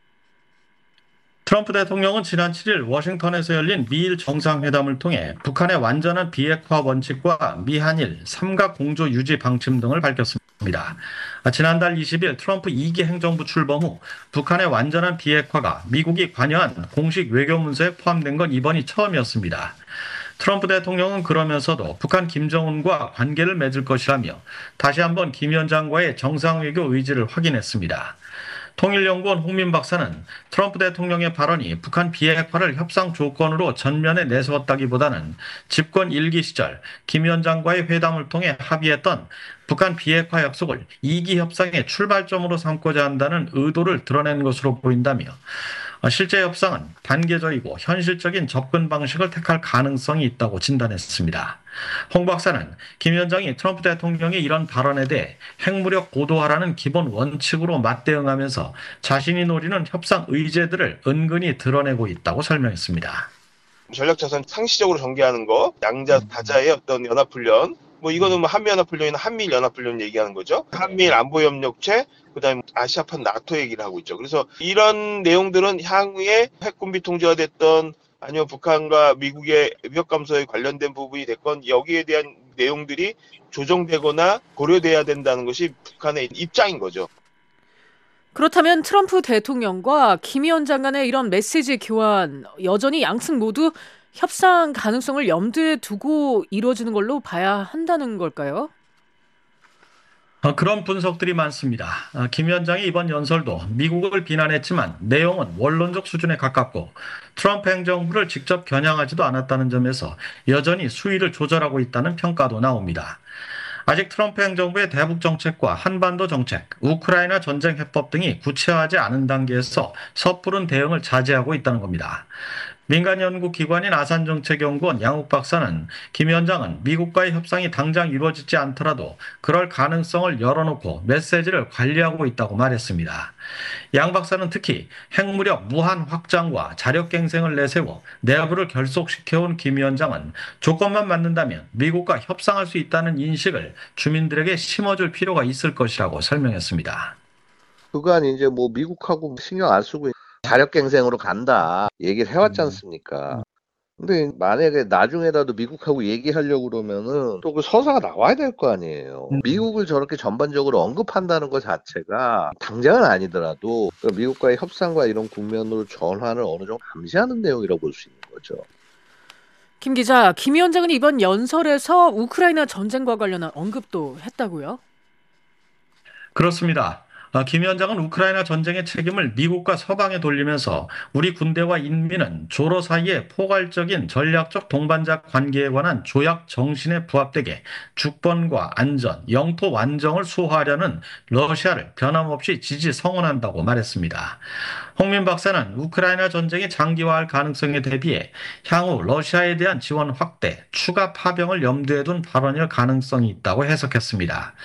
트럼프 대통령은 지난 7일 워싱턴에서 열린 미일 정상회담을 통해 북한의 완전한 비핵화 원칙과 미한일 삼각 공조 유지 방침 등을 밝혔습니다. 지난달 20일 트럼프 2기 행정부 출범 후 북한의 완전한 비핵화가 미국이 관여한 공식 외교 문서에 포함된 건 이번이 처음이었습니다. 트럼프 대통령은 그러면서도 북한 김정은과 관계를 맺을 것이라며 다시 한번 김 위원장과의 정상외교 의지를 확인했습니다. 통일연구원 홍민 박사는 트럼프 대통령의 발언이 북한 비핵화를 협상 조건으로 전면에 내세웠다기보다는 집권 1기 시절 김 위원장과의 회담을 통해 합의했던 북한 비핵화 약속을 2기 협상의 출발점으로 삼고자 한다는 의도를 드러낸 것으로 보인다며 실제 협상은 단계적이고 현실적인 접근 방식을 택할 가능성이 있다고 진단했습니다. 홍 박사는 김 위원장이 트럼프 대통령의 이런 발언에 대해 핵무력 고도화라는 기본 원칙으로 맞대응하면서 자신이 노리는 협상 의제들을 은근히 드러내고 있다고 설명했습니다. 전략자산 상시적으로 전개하는 거, 양자 다자의 어떤 연합훈련, 뭐 이거는 뭐 한미연합훈련이나 한미연합훈련 얘기하는 거죠. 한미일 안보협력체, 그다음에 아시아판 나토 얘기를 하고 있죠. 그래서 이런 내용들은 향후에 핵군비 통제가 됐던 아니면 북한과 미국의 위협 감소에 관련된 부분이 됐건 여기에 대한 내용들이 조정되거나 고려돼야 된다는 것이 북한의 입장인 거죠. 그렇다면 트럼프 대통령과 김 위원장 간의 이런 메시지 교환, 여전히 양측 모두 협상 가능성을 염두에 두고 이루어지는 걸로 봐야 한다는 걸까요? 그런 분석들이 많습니다. 김 위원장이 이번 연설도 미국을 비난했지만 내용은 원론적 수준에 가깝고 트럼프 행정부를 직접 겨냥하지도 않았다는 점에서 여전히 수위를 조절하고 있다는 평가도 나옵니다. 아직 트럼프 행정부의 대북 정책과 한반도 정책, 우크라이나 전쟁 해법 등이 구체화하지 않은 단계에서 섣부른 대응을 자제하고 있다는 겁니다. 민간 연구기관인 아산정책연구원 양욱 박사는 김 위원장은 미국과의 협상이 당장 이루어지지 않더라도 그럴 가능성을 열어놓고 메시지를 관리하고 있다고 말했습니다. 양 박사는 특히 핵무력 무한 확장과 자력갱생을 내세워 내부를 결속시켜온 김 위원장은 조건만 맞는다면 미국과 협상할 수 있다는 인식을 주민들에게 심어줄 필요가 있을 것이라고 설명했습니다. 그간 이제 뭐 미국하고 신경 안 쓰고 자력갱생으로 간다 얘기를 해왔지 않습니까? 근데 만약에 나중에라도 미국하고 얘기하려고 그러면은 또 그 서사가 나와야 될 거 아니에요. 미국을 저렇게 전반적으로 언급한다는 것 자체가 당장은 아니더라도 미국과의 협상과 이런 국면으로 전환을 어느 정도 감시하는 내용이라고 볼 수 있는 거죠. 김 기자, 김 위원장은 이번 연설에서 우크라이나 전쟁과 관련한 언급도 했다고요? 그렇습니다. 김 위원장은 우크라이나 전쟁의 책임을 미국과 서방에 돌리면서 우리 군대와 인민은 조로 사이의 포괄적인 전략적 동반자 관계에 관한 조약 정신에 부합되게 주권과 안전, 영토 완정을 수호하려는 러시아를 변함없이 지지 성원한다고 말했습니다. 홍민 박사는 우크라이나 전쟁이 장기화할 가능성에 대비해 향후 러시아에 대한 지원 확대, 추가 파병을 염두에 둔 발언일 가능성이 있다고 해석했습니다.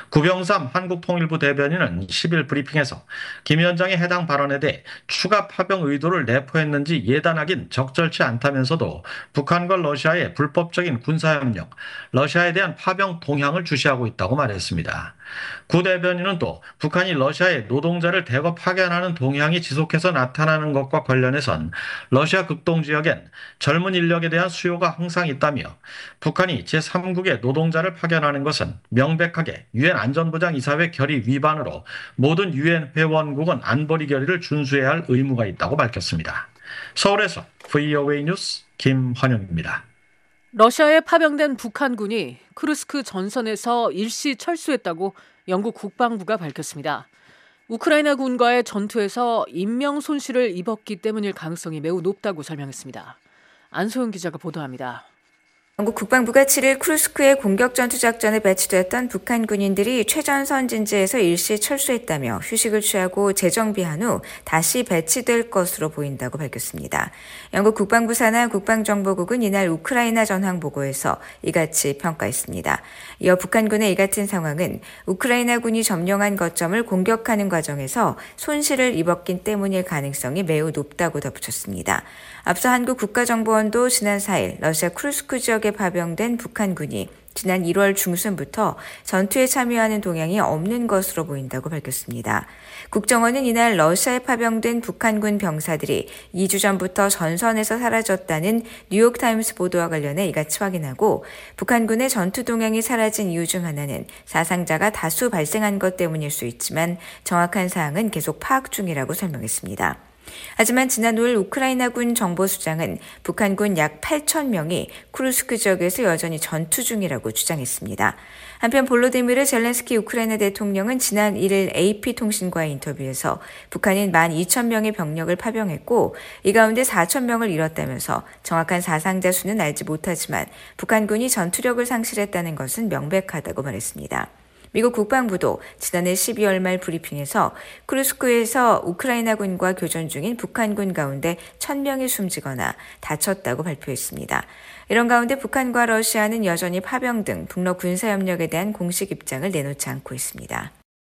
구병삼 한국통일부 대변인은 10일 브리핑에서 김 위원장의 해당 발언에 대해 추가 파병 의도를 내포했는지 예단하긴 적절치 않다면서도 북한과 러시아의 불법적인 군사협력, 러시아에 대한 파병 동향을 주시하고 있다고 말했습니다. 구 대변인은 또 북한이 러시아에 노동자를 대거 파견하는 동향이 지속해서 나타나는 것과 관련해선 러시아 극동 지역엔 젊은 인력에 대한 수요가 항상 있다며 북한이 제3국에 노동자를 파견하는 것은 명백하게 유엔 안전보장 이사회 결의 위반으로 모든 유엔 회원국은 안보리 결의를 준수해야 할 의무가 있다고 밝혔습니다. 서울에서 VOA 뉴스 김환영입니다. 러시아에 파병된 북한군이 쿠르스크 전선에서 일시 철수했다고 영국 국방부가 밝혔습니다. 우크라이나 군과의 전투에서 인명 손실을 입었기 때문일 가능성이 매우 높다고 설명했습니다. 안소영 기자가 보도합니다. 영국 국방부가 7일 쿠르스크의 공격 전투 작전에 배치됐던 북한 군인들이 최전선 진지에서 일시 철수했다며 휴식을 취하고 재정비한 후 다시 배치될 것으로 보인다고 밝혔습니다. 영국 국방부 산하 국방정보국은 이날 우크라이나 전황 보고에서 이같이 평가했습니다. 이어 북한군의 이 같은 상황은 우크라이나군이 점령한 거점을 공격하는 과정에서 손실을 입었기 때문일 가능성이 매우 높다고 덧붙였습니다. 앞서 한국 국가정보원도 지난 4일 러시아 쿠르스크 지역에 파병된 북한군이 지난 1월 중순부터 전투에 참여하는 동향이 없는 것으로 보인다고 밝혔습니다. 국정원은 이날 러시아에 파병된 북한군 병사들이 2주 전부터 전선에서 사라졌다는 뉴욕타임스 보도와 관련해 이같이 확인하고 북한군의 전투 동향이 사라진 이유 중 하나는 사상자가 다수 발생한 것 때문일 수 있지만 정확한 사항은 계속 파악 중이라고 설명했습니다. 하지만 지난 5일 우크라이나군 정보수장은 북한군 약 8,000명이 쿠르스크 지역에서 여전히 전투 중이라고 주장했습니다. 한편 볼로디미르 젤렌스키 우크라이나 대통령은 지난 1일 AP통신과의 인터뷰에서 북한은 12,000명의 병력을 파병했고 이 가운데 4,000명을 잃었다면서 정확한 사상자 수는 알지 못하지만 북한군이 전투력을 상실했다는 것은 명백하다고 말했습니다. 미국 국방부도 지난해 12월 말 브리핑에서 쿠르스크에서 우크라이나군과 교전 중인 북한군 가운데 1,000명이 숨지거나 다쳤다고 발표했습니다. 이런 가운데 북한과 러시아는 여전히 파병 등 북러 군사협력에 대한 공식 입장을 내놓지 않고 있습니다.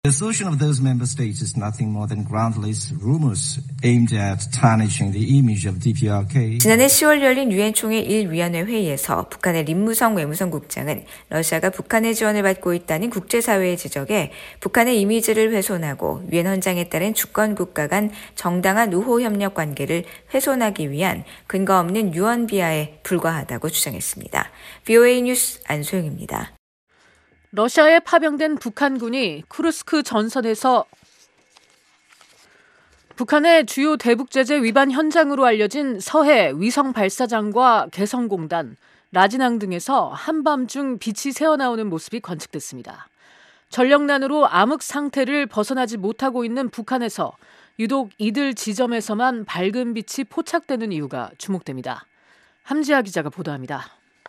The assertion of those member states is nothing more than groundless rumors aimed at tarnishing the image of DPRK. 지난해 10월 열린 유엔 총회 1위원회 회의에서 북한의 림무성 외무성국장은 러시아가 북한의 지원을 받고 있다는 국제사회의 지적에 북한의 이미지를 훼손하고 유엔 헌장에 따른 주권 국가 간 정당한 우호 협력 관계를 훼손하기 위한 근거 없는 유언 비하에 불과하다고 주장했습니다. VOA 뉴스 안소영입니다. 러시아에 파병된 북한군이 쿠르스크 전선에서 북한의 주요 대북제재 위반 현장으로 알려진 서해 위성 발사장과 개성공단, 라진항 등에서 한밤중 빛이 새어나오는 모습이 관측됐습니다. 전력난으로 암흑 상태를 벗어나지 못하고 있는 북한에서 유독 이들 지점에서만 밝은 빛이 포착되는 이유가 주목됩니다. 함지아 기자가 보도합니다.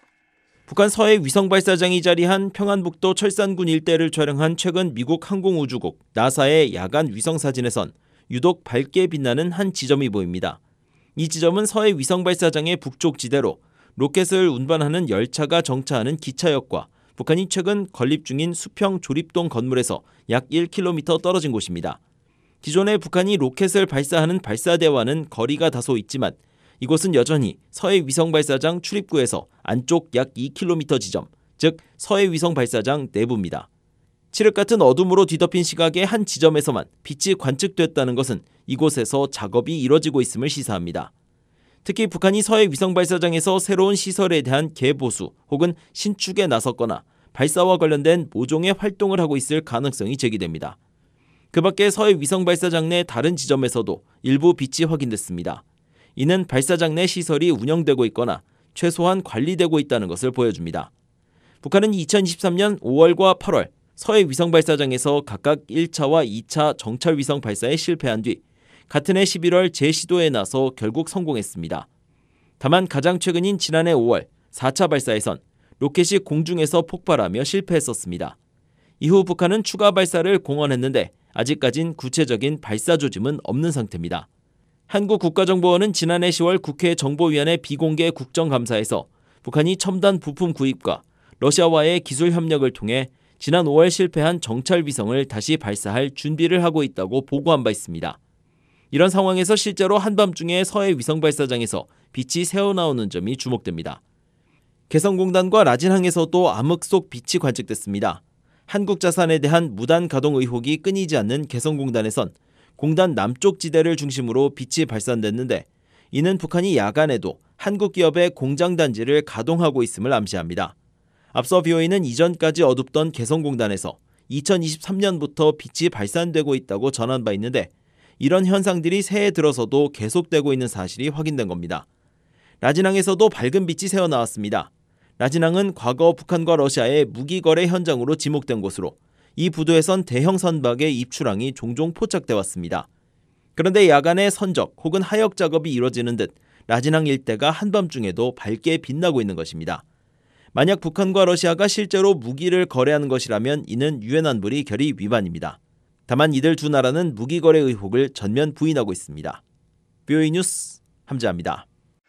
북한 서해 위성발사장이 자리한 평안북도 철산군 일대를 촬영한 최근 미국 항공우주국 나사의 야간 위성사진에선 유독 밝게 빛나는 한 지점이 보입니다. 이 지점은 서해 위성발사장의 북쪽 지대로 로켓을 운반하는 열차가 정차하는 기차역과 북한이 최근 건립 중인 수평 조립동 건물에서 약 1km 떨어진 곳입니다. 기존에 북한이 로켓을 발사하는 발사대와는 거리가 다소 있지만 이곳은 여전히 서해 위성발사장 출입구에서 안쪽 약 2km 지점, 즉 서해 위성발사장 내부입니다. 칠흑 같은 어둠으로 뒤덮인 시각의 한 지점에서만 빛이 관측됐다는 것은 이곳에서 작업이 이뤄지고 있음을 시사합니다. 특히 북한이 서해 위성발사장에서 새로운 시설에 대한 개보수 혹은 신축에 나섰거나 발사와 관련된 모종의 활동을 하고 있을 가능성이 제기됩니다. 그 밖에 서해 위성발사장 내 다른 지점에서도 일부 빛이 확인됐습니다. 이는 발사장 내 시설이 운영되고 있거나 최소한 관리되고 있다는 것을 보여줍니다. 북한은 2023년 5월과 8월 서해 위성발사장에서 각각 1차와 2차 정찰 위성 발사에 실패한 뒤 같은 해 11월 재시도에 나서 결국 성공했습니다. 다만 가장 최근인 지난해 5월 4차 발사에선 로켓이 공중에서 폭발하며 실패했었습니다. 이후 북한은 추가 발사를 공언했는데 아직까진 구체적인 발사 조짐은 없는 상태입니다. 한국국가정보원은 지난해 10월 국회 정보위원회 비공개 국정감사에서 북한이 첨단 부품 구입과 러시아와의 기술 협력을 통해 지난 5월 실패한 정찰 위성을 다시 발사할 준비를 하고 있다고 보고한 바 있습니다. 이런 상황에서 실제로 한밤중에 서해 위성발사장에서 빛이 새어나오는 점이 주목됩니다. 개성공단과 라진항에서도 암흑 속 빛이 관측됐습니다. 한국 자산에 대한 무단 가동 의혹이 끊이지 않는 개성공단에선 공단 남쪽 지대를 중심으로 빛이 발산됐는데 이는 북한이 야간에도 한국 기업의 공장 단지를 가동하고 있음을 암시합니다. 앞서 BOA는 이전까지 어둡던 개성공단에서 2023년부터 빛이 발산되고 있다고 전한 바 있는데 이런 현상들이 새해 들어서도 계속되고 있는 사실이 확인된 겁니다. 라진항에서도 밝은 빛이 새어나왔습니다. 라진항은 과거 북한과 러시아의 무기 거래 현장으로 지목된 곳으로 이 부두에선 대형 선박의 입출항이 종종 포착돼 왔습니다. 그런데 야간에 선적 혹은 하역 작업이 이뤄지는 듯 라진항 일대가 한밤중에도 밝게 빛나고 있는 것입니다. 만약 북한과 러시아가 실제로 무기를 거래하는 것이라면 이는 유엔 안보리 결의 위반입니다. 다만 이들 두 나라는 무기 거래 의혹을 전면 부인하고 있습니다. BOA 뉴스 함지아입니다.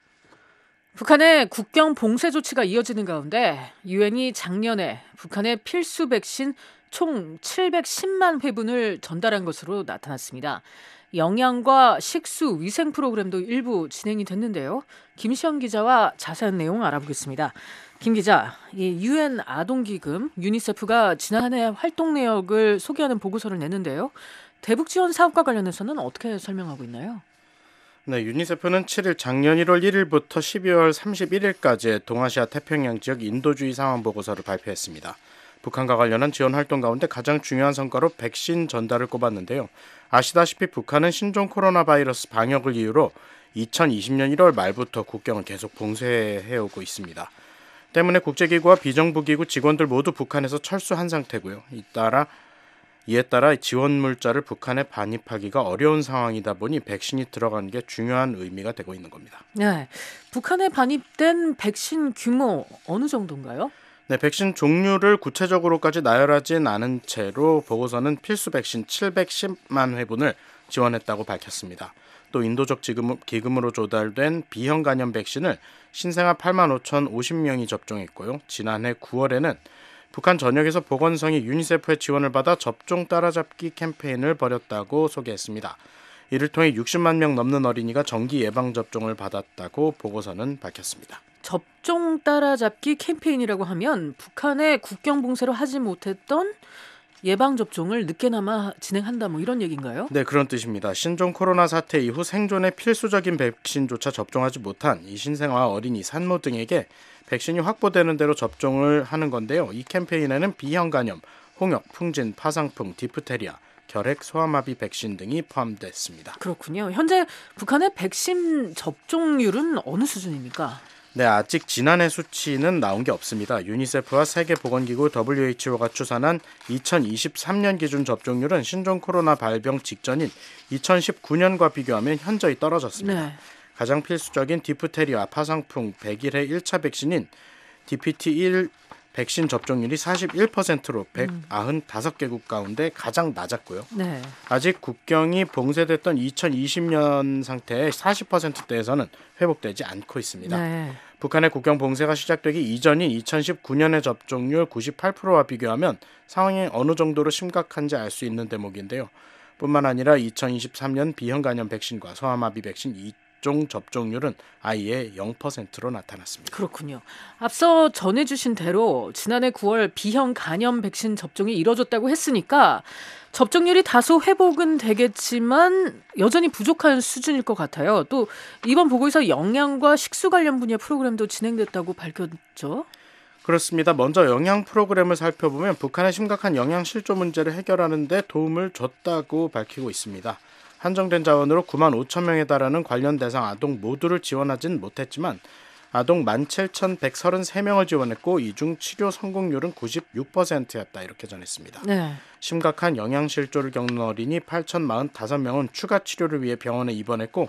북한의 국경 봉쇄 조치가 이어지는 가운데 유엔이 작년에 북한의 필수 백신 총 710만 회분을 전달한 것으로 나타났습니다. 영양과 식수 위생 프로그램도 일부 진행이 됐는데요. 김시영 기자와 자세한 내용 알아보겠습니다. 김 기자, 이 유엔 아동기금 유니세프가 지난 한 해 활동 내역을 소개하는 보고서를 냈는데요. 대북 지원 사업과 관련해서는 어떻게 설명하고 있나요? 네, 유니세프는 7일 작년 1월 1일부터 12월 31일까지 동아시아 태평양 지역 인도주의 상황 보고서를 발표했습니다. 북한과 관련한 지원 활동 가운데 가장 중요한 성과로 백신 전달을 꼽았는데요. 아시다시피 북한은 신종 코로나 바이러스 방역을 이유로 2020년 1월 말부터 국경을 계속 봉쇄해오고 있습니다. 때문에 국제기구와 비정부기구 직원들 모두 북한에서 철수한 상태고요. 이에 따라 지원 물자를 북한에 반입하기가 어려운 상황이다 보니 백신이 들어간 게 중요한 의미가 되고 있는 겁니다. 네, 북한에 반입된 백신 규모 어느 정도인가요? 네, 백신 종류를 구체적으로까지 나열하진 않은 채로 보고서는 필수 백신 710만 회분을 지원했다고 밝혔습니다. 또 인도적 기금으로 조달된 B형 간염 백신을 신생아 85,050명이 접종했고요. 지난해 9월에는 북한 전역에서 보건성이 유니세프의 지원을 받아 접종 따라잡기 캠페인을 벌였다고 소개했습니다. 이를 통해 60만 명 넘는 어린이가 정기 예방접종을 받았다고 보고서는 밝혔습니다. 접종 따라잡기 캠페인이라고 하면 북한의 국경 봉쇄로 하지 못했던 예방접종을 늦게나마 진행한다 뭐 이런 얘기인가요? 네, 그런 뜻입니다. 신종 코로나 사태 이후 생존에 필수적인 백신조차 접종하지 못한 이 신생아와 어린이, 산모 등에게 백신이 확보되는 대로 접종을 하는 건데요. 이 캠페인에는 B형 간염, 홍역, 풍진, 파상풍, 디프테리아, 결핵, 소아마비 백신 등이 포함됐습니다. 그렇군요. 현재 북한의 백신 접종률은 어느 수준입니까? 네, 아직 지난해 수치는 나온 게 없습니다. 유니세프와 세계보건기구 WHO가 추산한 2023년 기준 접종률은 신종 코로나 발병 직전인 2019년과 비교하면 현저히 떨어졌습니다. 네. 가장 필수적인 디프테리아, 파상풍, 100일의 1차 백신인 DPT1 백신 접종률이 41%로 195개국 가운데 가장 낮았고요. 네. 아직 국경이 봉쇄됐던 2020년 상태의 40%대에서는 회복되지 않고 있습니다. 네. 북한의 국경 봉쇄가 시작되기 이전인 2019년의 접종률 98%와 비교하면 상황이 어느 정도로 심각한지 알 수 있는 대목인데요. 뿐만 아니라 2023년 B형 간염 백신과 소아마비 백신 2종 접종률은 아예 0%로 나타났습니다. 그렇군요. 앞서 전해주신 대로 지난해 9월 B형 간염 백신 접종이 이뤄졌다고 했으니까 접종률이 다소 회복은 되겠지만 여전히 부족한 수준일 것 같아요. 또 이번 보고에서 영양과 식수 관련 분야 프로그램도 진행됐다고 밝혔죠. 그렇습니다. 먼저 영양 프로그램을 살펴보면 북한의 심각한 영양 실조 문제를 해결하는 데 도움을 줬다고 밝히고 있습니다. 한정된 자원으로 9만 5천 명에 달하는 관련 대상 아동 모두를 지원하진 못했지만 아동 17,133명을 지원했고 이 중 치료 성공률은 96%였다 이렇게 전했습니다. 네. 심각한 영양실조를 겪는 어린이 8,045명은 추가 치료를 위해 병원에 입원했고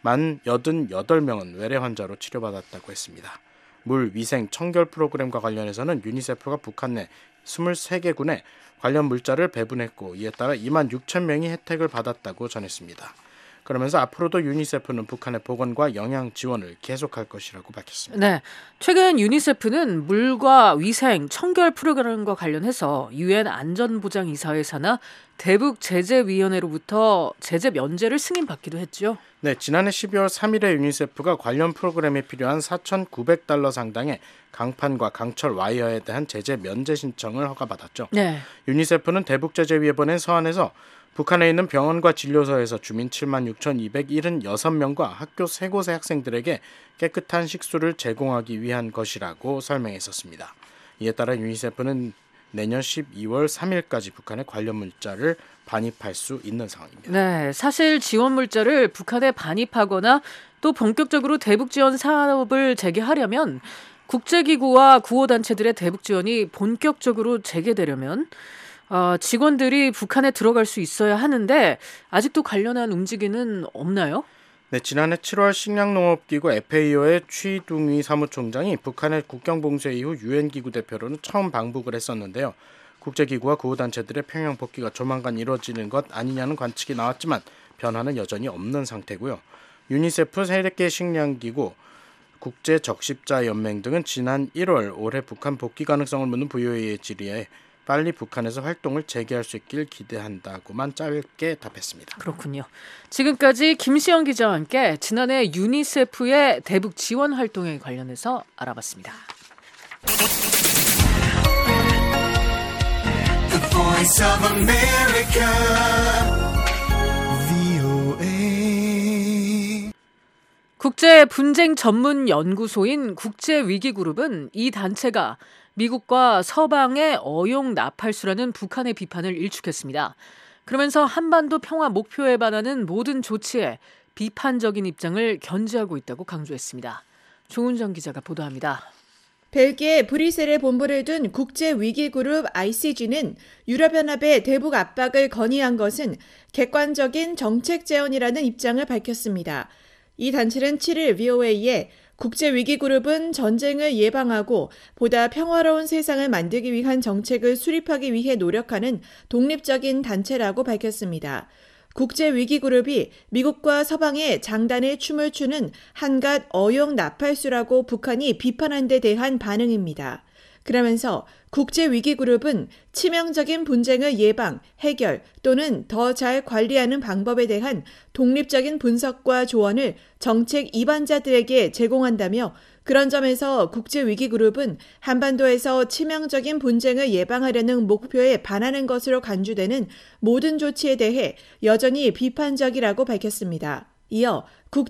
1,088명은 외래 환자로 치료받았다고 했습니다. 물, 위생, 청결 프로그램과 관련해서는 유니세프가 북한 내 23개군에 관련 물자를 배분했고 이에 따라 2만 6천 명이 혜택을 받았다고 전했습니다. 그러면서 앞으로도 유니세프는 북한의 보건과 영양 지원을 계속할 것이라고 밝혔습니다. 네, 최근 유니세프는 물과 위생, 청결 프로그램과 관련해서 UN 안전보장이사회 산하 대북제재위원회로부터 제재 면제를 승인받기도 했죠. 네, 지난해 12월 3일에 유니세프가 관련 프로그램에 필요한 4,900달러 상당의 강판과 강철 와이어에 대한 제재 면제 신청을 허가받았죠. 네. 유니세프는 대북제재위원회 서한에서 북한에 있는 병원과 진료소에서 주민 76,276명과 학교 3곳의 학생들에게 깨끗한 식수를 제공하기 위한 것이라고 설명했었습니다. 이에 따라 유니세프는 내년 12월 3일까지 북한에 관련 물자를 반입할 수 있는 상황입니다. 네, 사실 지원 물자를 북한에 반입하거나 또 본격적으로 대북 지원 사업을 재개하려면 국제기구와 구호단체들의 대북 지원이 본격적으로 재개되려면 직원들이 북한에 들어갈 수 있어야 하는데 아직도 관련한 움직임은 없나요? 네, 지난해 7월 식량농업기구 FAO의 취둥위 사무총장이 북한의 국경 봉쇄 이후 유엔기구 대표로는 처음 방북을 했었는데요. 국제기구와 구호단체들의 평양 복귀가 조만간 이루어지는 것 아니냐는 관측이 나왔지만 변화는 여전히 없는 상태고요. 유니세프, 세계 식량기구, 국제적십자연맹 등은 지난 1월 올해 북한 복귀 가능성을 묻는 VOA의 질의에 빨리 북한에서 활동을 재개할 수 있길 기대한다고만 짧게 답했습니다. 그렇군요. 지금까지 김시영 기자와 함께 지난해 유니세프의 대북 지원 활동에 관련해서 알아봤습니다. The Voice of America, VOA. 국제 분쟁 전문 연구소인 국제위기그룹은 이 단체가 미국과 서방의 어용 나팔수라는 북한의 비판을 일축했습니다. 그러면서 한반도 평화 목표에 반하는 모든 조치에 비판적인 입장을 견지하고 있다고 강조했습니다. 조은정 기자가 보도합니다. 벨기에 브뤼셀에 본부를 둔 국제위기그룹 ICG는 유럽연합의 대북 압박을 건의한 것은 객관적인 정책 제언이라는 입장을 밝혔습니다. 이 단체는 7일 VOA에 국제위기그룹은 전쟁을 예방하고 보다 평화로운 세상을 만들기 위한 정책을 수립하기 위해 노력하는 독립적인 단체라고 밝혔습니다. 국제위기그룹이 미국과 서방의 장단에 춤을 추는 한갓 어용 나팔수라고 북한이 비판한 데 대한 반응입니다. 그러면서 국제위기그룹은 치명적인 분쟁의 예방, 해결 또는 더 잘 관리하는 방법에 대한 독립적인 분석과 조언을 정책 입안자들에게 제공한다며 그런 점에서 국제위기그룹은 한반도에서 치명적인 분쟁을 예방하려는 목표에 반하는 것으로 간주되는 모든 조치에 대해 여전히 비판적이라고 밝혔습니다. 이어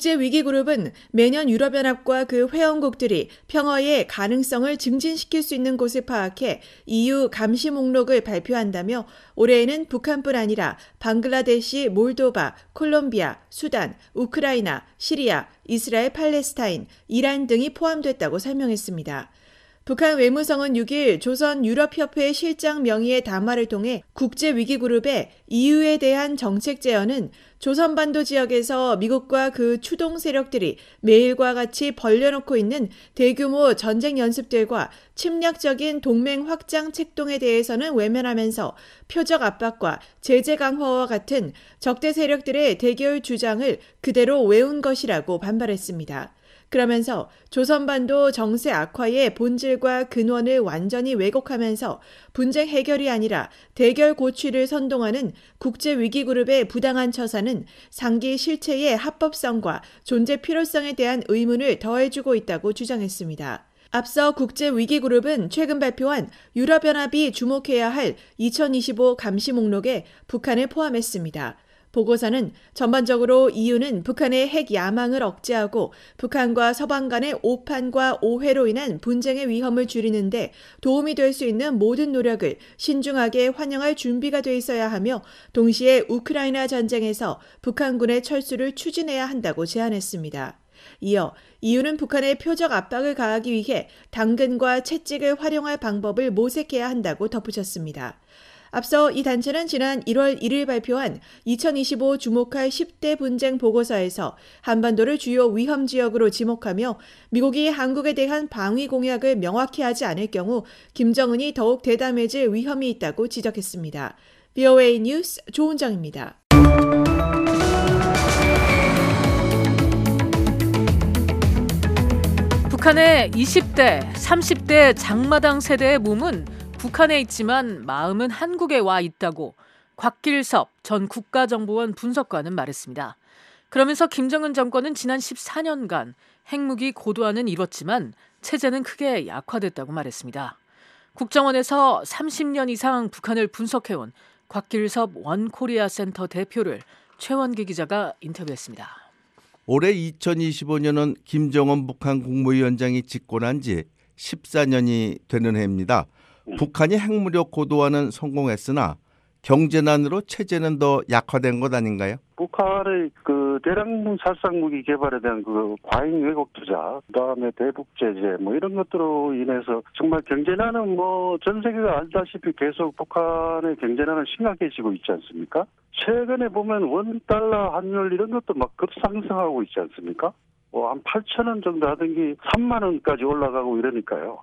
국제위기그룹은 매년 유럽연합과 그 회원국들이 평화의 가능성을 증진시킬 수 있는 곳을 파악해 EU 감시 목록을 발표한다며 올해에는 북한뿐 아니라 방글라데시, 몰도바, 콜롬비아, 수단, 우크라이나, 시리아, 이스라엘, 팔레스타인, 이란 등이 포함됐다고 설명했습니다. 북한 외무성은 6일 조선유럽협회 실장 명의의 담화를 통해 국제위기그룹의 EU에 대한 정책 제언은 조선반도 지역에서 미국과 그 추동 세력들이 매일과 같이 벌려놓고 있는 대규모 전쟁 연습들과 침략적인 동맹 확장 책동에 대해서는 외면하면서 표적 압박과 제재 강화와 같은 적대 세력들의 대결 주장을 그대로 외운 것이라고 반발했습니다. 그러면서 조선반도 정세 악화의 본질과 근원을 완전히 왜곡하면서 분쟁 해결이 아니라 대결 고취를 선동하는 국제위기그룹의 부당한 처사는 상기 실체의 합법성과 존재 필요성에 대한 의문을 더해주고 있다고 주장했습니다. 앞서 국제위기그룹은 최근 발표한 유럽연합이 주목해야 할 2025 감시 목록에 북한을 포함했습니다. 보고서는 전반적으로 EU는 북한의 핵 야망을 억제하고 북한과 서방 간의 오판과 오해로 인한 분쟁의 위험을 줄이는데 도움이 될 수 있는 모든 노력을 신중하게 환영할 준비가 돼 있어야 하며 동시에 우크라이나 전쟁에서 북한군의 철수를 추진해야 한다고 제안했습니다. 이어 EU는 북한의 표적 압박을 가하기 위해 당근과 채찍을 활용할 방법을 모색해야 한다고 덧붙였습니다. 앞서 이 단체는 지난 1월 1일 발표한 2025 주목할 10대 분쟁 보고서에서 한반도를 주요 위험 지역으로 지목하며 미국이 한국에 대한 방위 공약을 명확히 하지 않을 경우 김정은이 더욱 대담해질 위험이 있다고 지적했습니다. VOA 뉴스 조은정입니다. 북한의 20대, 30대 장마당 세대의 몸은 북한에 있지만 마음은 한국에 와 있다고 곽길섭 전 국가정보원 분석관은 말했습니다. 그러면서 김정은 정권은 지난 14년간 핵무기 고도화는 이뤘지만 체제는 크게 약화됐다고 말했습니다. 국정원에서 30년 이상 북한을 분석해온 곽길섭 원코리아 센터 대표를 최원기 기자가 인터뷰했습니다. 올해 2025년은 김정은 북한 국무위원장이 집권한 지 14년이 되는 해입니다. 북한이 핵무력 고도화는 성공했으나 경제난으로 체제는 더 약화된 것 아닌가요? 북한의 그 대량군 살상무기 개발에 대한 그 과잉 왜곡 투자, 그다음에 대북 제재 이런 것들로 인해서 정말 경제난은 전 세계가 알다시피 계속 북한의 경제난은 심각해지고 있지 않습니까? 최근에 보면 원달러 환율 이런 것도 막 급상승하고 있지 않습니까? 한 8,000원 정도 하던 게 3만 원까지 올라가고 이러니까요.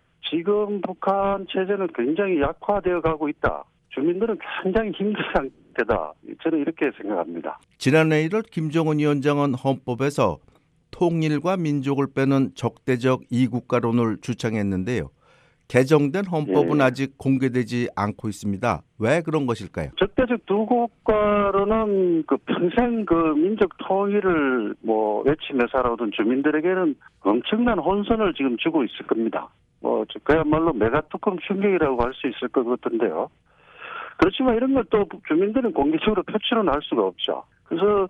지금 북한 체제는 굉장히 약화되어 가고 있다. 주민들은 굉장히 힘든 상태다. 저는 이렇게 생각합니다. 지난해 1월 김정은 위원장은 헌법에서 통일과 민족을 빼는 적대적 이국가론을 주창했는데요. 개정된 헌법은 아직 공개되지 않고 있습니다. 왜 그런 것일까요? 적대적 두 국가로는 평생 민족 통일을 외치며 살아오던 주민들에게는 엄청난 혼선을 지금 주고 있을 겁니다. 그야말로 메가특검 충격이라고 할 수 있을 것 같은데요. 그렇지만 이런 걸 또 주민들은 공개적으로 표출은 할 수가 없죠. 그래서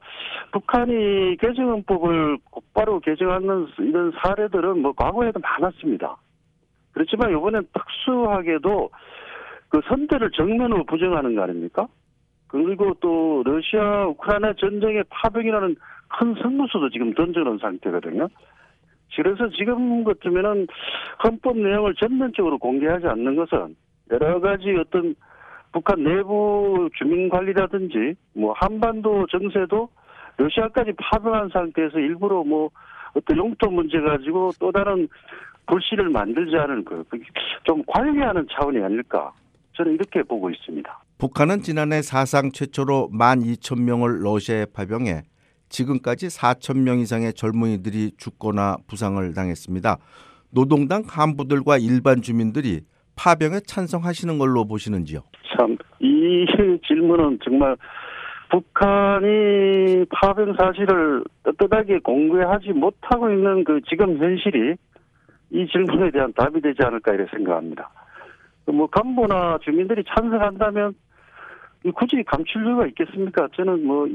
북한이 개정헌법을 곧바로 개정하는 이런 사례들은 과거에도 많았습니다. 그렇지만 이번엔 특수하게도 그 선대를 정면으로 부정하는 거 아닙니까? 그리고 또 러시아 우크라이나 전쟁의 파병이라는 큰 승부수도 지금 던져놓은 상태거든요. 그래서 지금 같으면은 헌법 내용을 전면적으로 공개하지 않는 것은 여러 가지 어떤 북한 내부 주민 관리라든지 한반도 정세도 러시아까지 파병한 상태에서 일부러 어떤 용토 문제 가지고 또 다른 불씨를 만들지 않은 좀 관리하는 차원이 아닐까 저는 이렇게 보고 있습니다. 북한은 지난해 사상 최초로 12,000명을 러시아에 파병해 지금까지 4,000명 이상의 젊은이들이 죽거나 부상을 당했습니다. 노동당 간부들과 일반 주민들이 파병에 찬성하시는 걸로 보시는지요? 참, 이 질문은 정말 북한이 파병 사실을 떳떳하게 공개하지 못하고 있는 그 지금 현실이 이 질문에 대한 답이 되지 않을까 이렇게 생각합니다. 뭐 간부나 주민들이 찬성한다면 굳이 감출 이유가 있겠습니까? 저는 뭐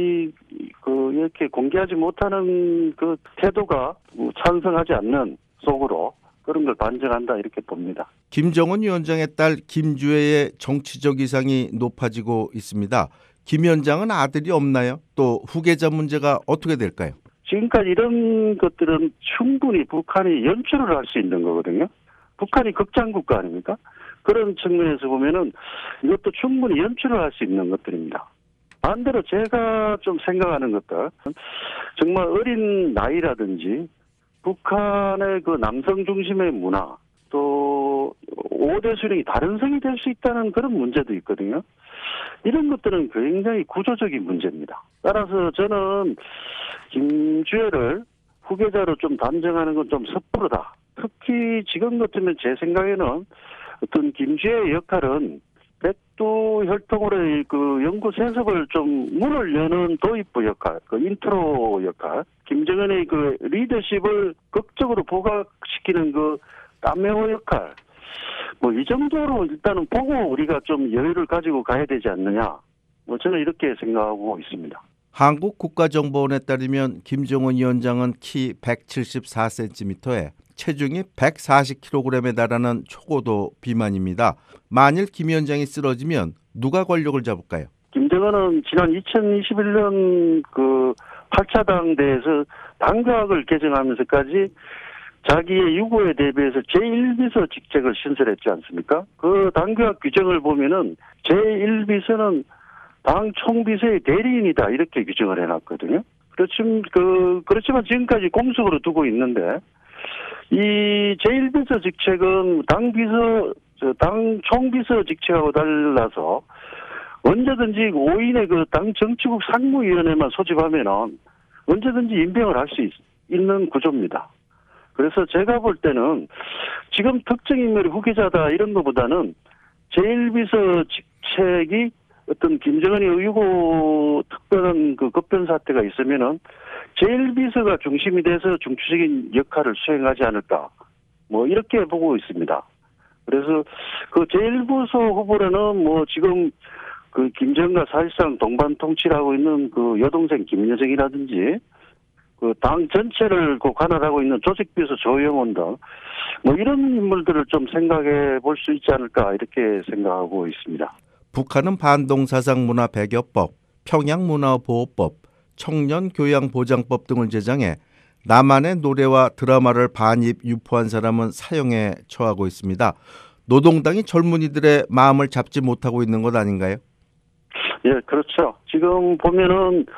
이렇게 공개하지 못하는 그 태도가 찬성하지 않는 속으로 그런 걸 반증한다 이렇게 봅니다. 김정은 위원장의 딸 김주애의 정치적 위상이 높아지고 있습니다. 김 위원장은 아들이 없나요? 또 후계자 문제가 어떻게 될까요? 지금까지 이런 것들은 충분히 북한이 연출을 할 수 있는 거거든요. 북한이 극장국가 아닙니까? 그런 측면에서 보면은 이것도 충분히 연출을 할 수 있는 것들입니다. 반대로 제가 좀 생각하는 것들, 정말 어린 나이라든지 북한의 그 남성 중심의 문화, 또 5대 수령이 다른 성이 될 수 있다는 그런 문제도 있거든요. 이런 것들은 굉장히 구조적인 문제입니다. 따라서 저는 김주애를 후계자로 좀 단정하는 건 좀 섣부르다. 특히 지금 같으면 제 생각에는 어떤 김주애의 역할은 백두 혈통으로의 그 연구 세습을 좀 문을 여는 도입부 역할, 그 인트로 역할, 김정은의 그 리더십을 극적으로 부각시키는 그 땀메오 역할, 뭐 이 정도로 일단은 보고 우리가 좀 여유를 가지고 가야 되지 않느냐. 뭐 저는 이렇게 생각하고 있습니다. 한국국가정보원에 따르면 김정은 위원장은 키 174cm에 체중이 140kg에 달하는 초고도 비만입니다. 만일 김 위원장이 쓰러지면 누가 권력을 잡을까요? 김정은은 지난 2021년 그 8차 당대에서 당규학을 개정하면서까지 자기의 유고에 대비해서 제1비서 직책을 신설했지 않습니까? 그 당규학 규정을 보면은 제1비서는 당 총비서의 대리인이다 이렇게 규정을 해놨거든요. 그렇지만 지금까지 공석으로 두고 있는데 이 제1비서 직책은 당 총비서 직책하고 달라서 언제든지 5인의 그 당 정치국 상무위원회만 소집하면은 언제든지 임명을 할 수 있는 구조입니다. 그래서 제가 볼 때는 지금 특정 인물이 후계자다 이런 것보다는 제1비서 직책이 어떤 김정은이 의고 특별한 그 급변 사태가 있으면은 제1비서가 중심이 돼서 중추적인 역할을 수행하지 않을까. 뭐 이렇게 보고 있습니다. 그래서 그 제1비서 후보로는 뭐 지금 그 김정은과 사실상 동반 통치를 하고 있는 그 여동생 김여정이라든지 그 당 전체를 관할하고 있는 조직비서 조영원 등 뭐 이런 인물들을 좀 생각해 볼 수 있지 않을까 이렇게 생각하고 있습니다. 북한은 반동사상문화 배교법, 평양문화보호법, 청년교양보장법 등을 제정해 남한의 노래와 드라마를 반입 유포한 사람은 사형에 처하고 있습니다. 노동당이 젊은이들의 마음을 잡지 못하고 있는 것 아닌가요? 예, 그렇죠. 지금 보면은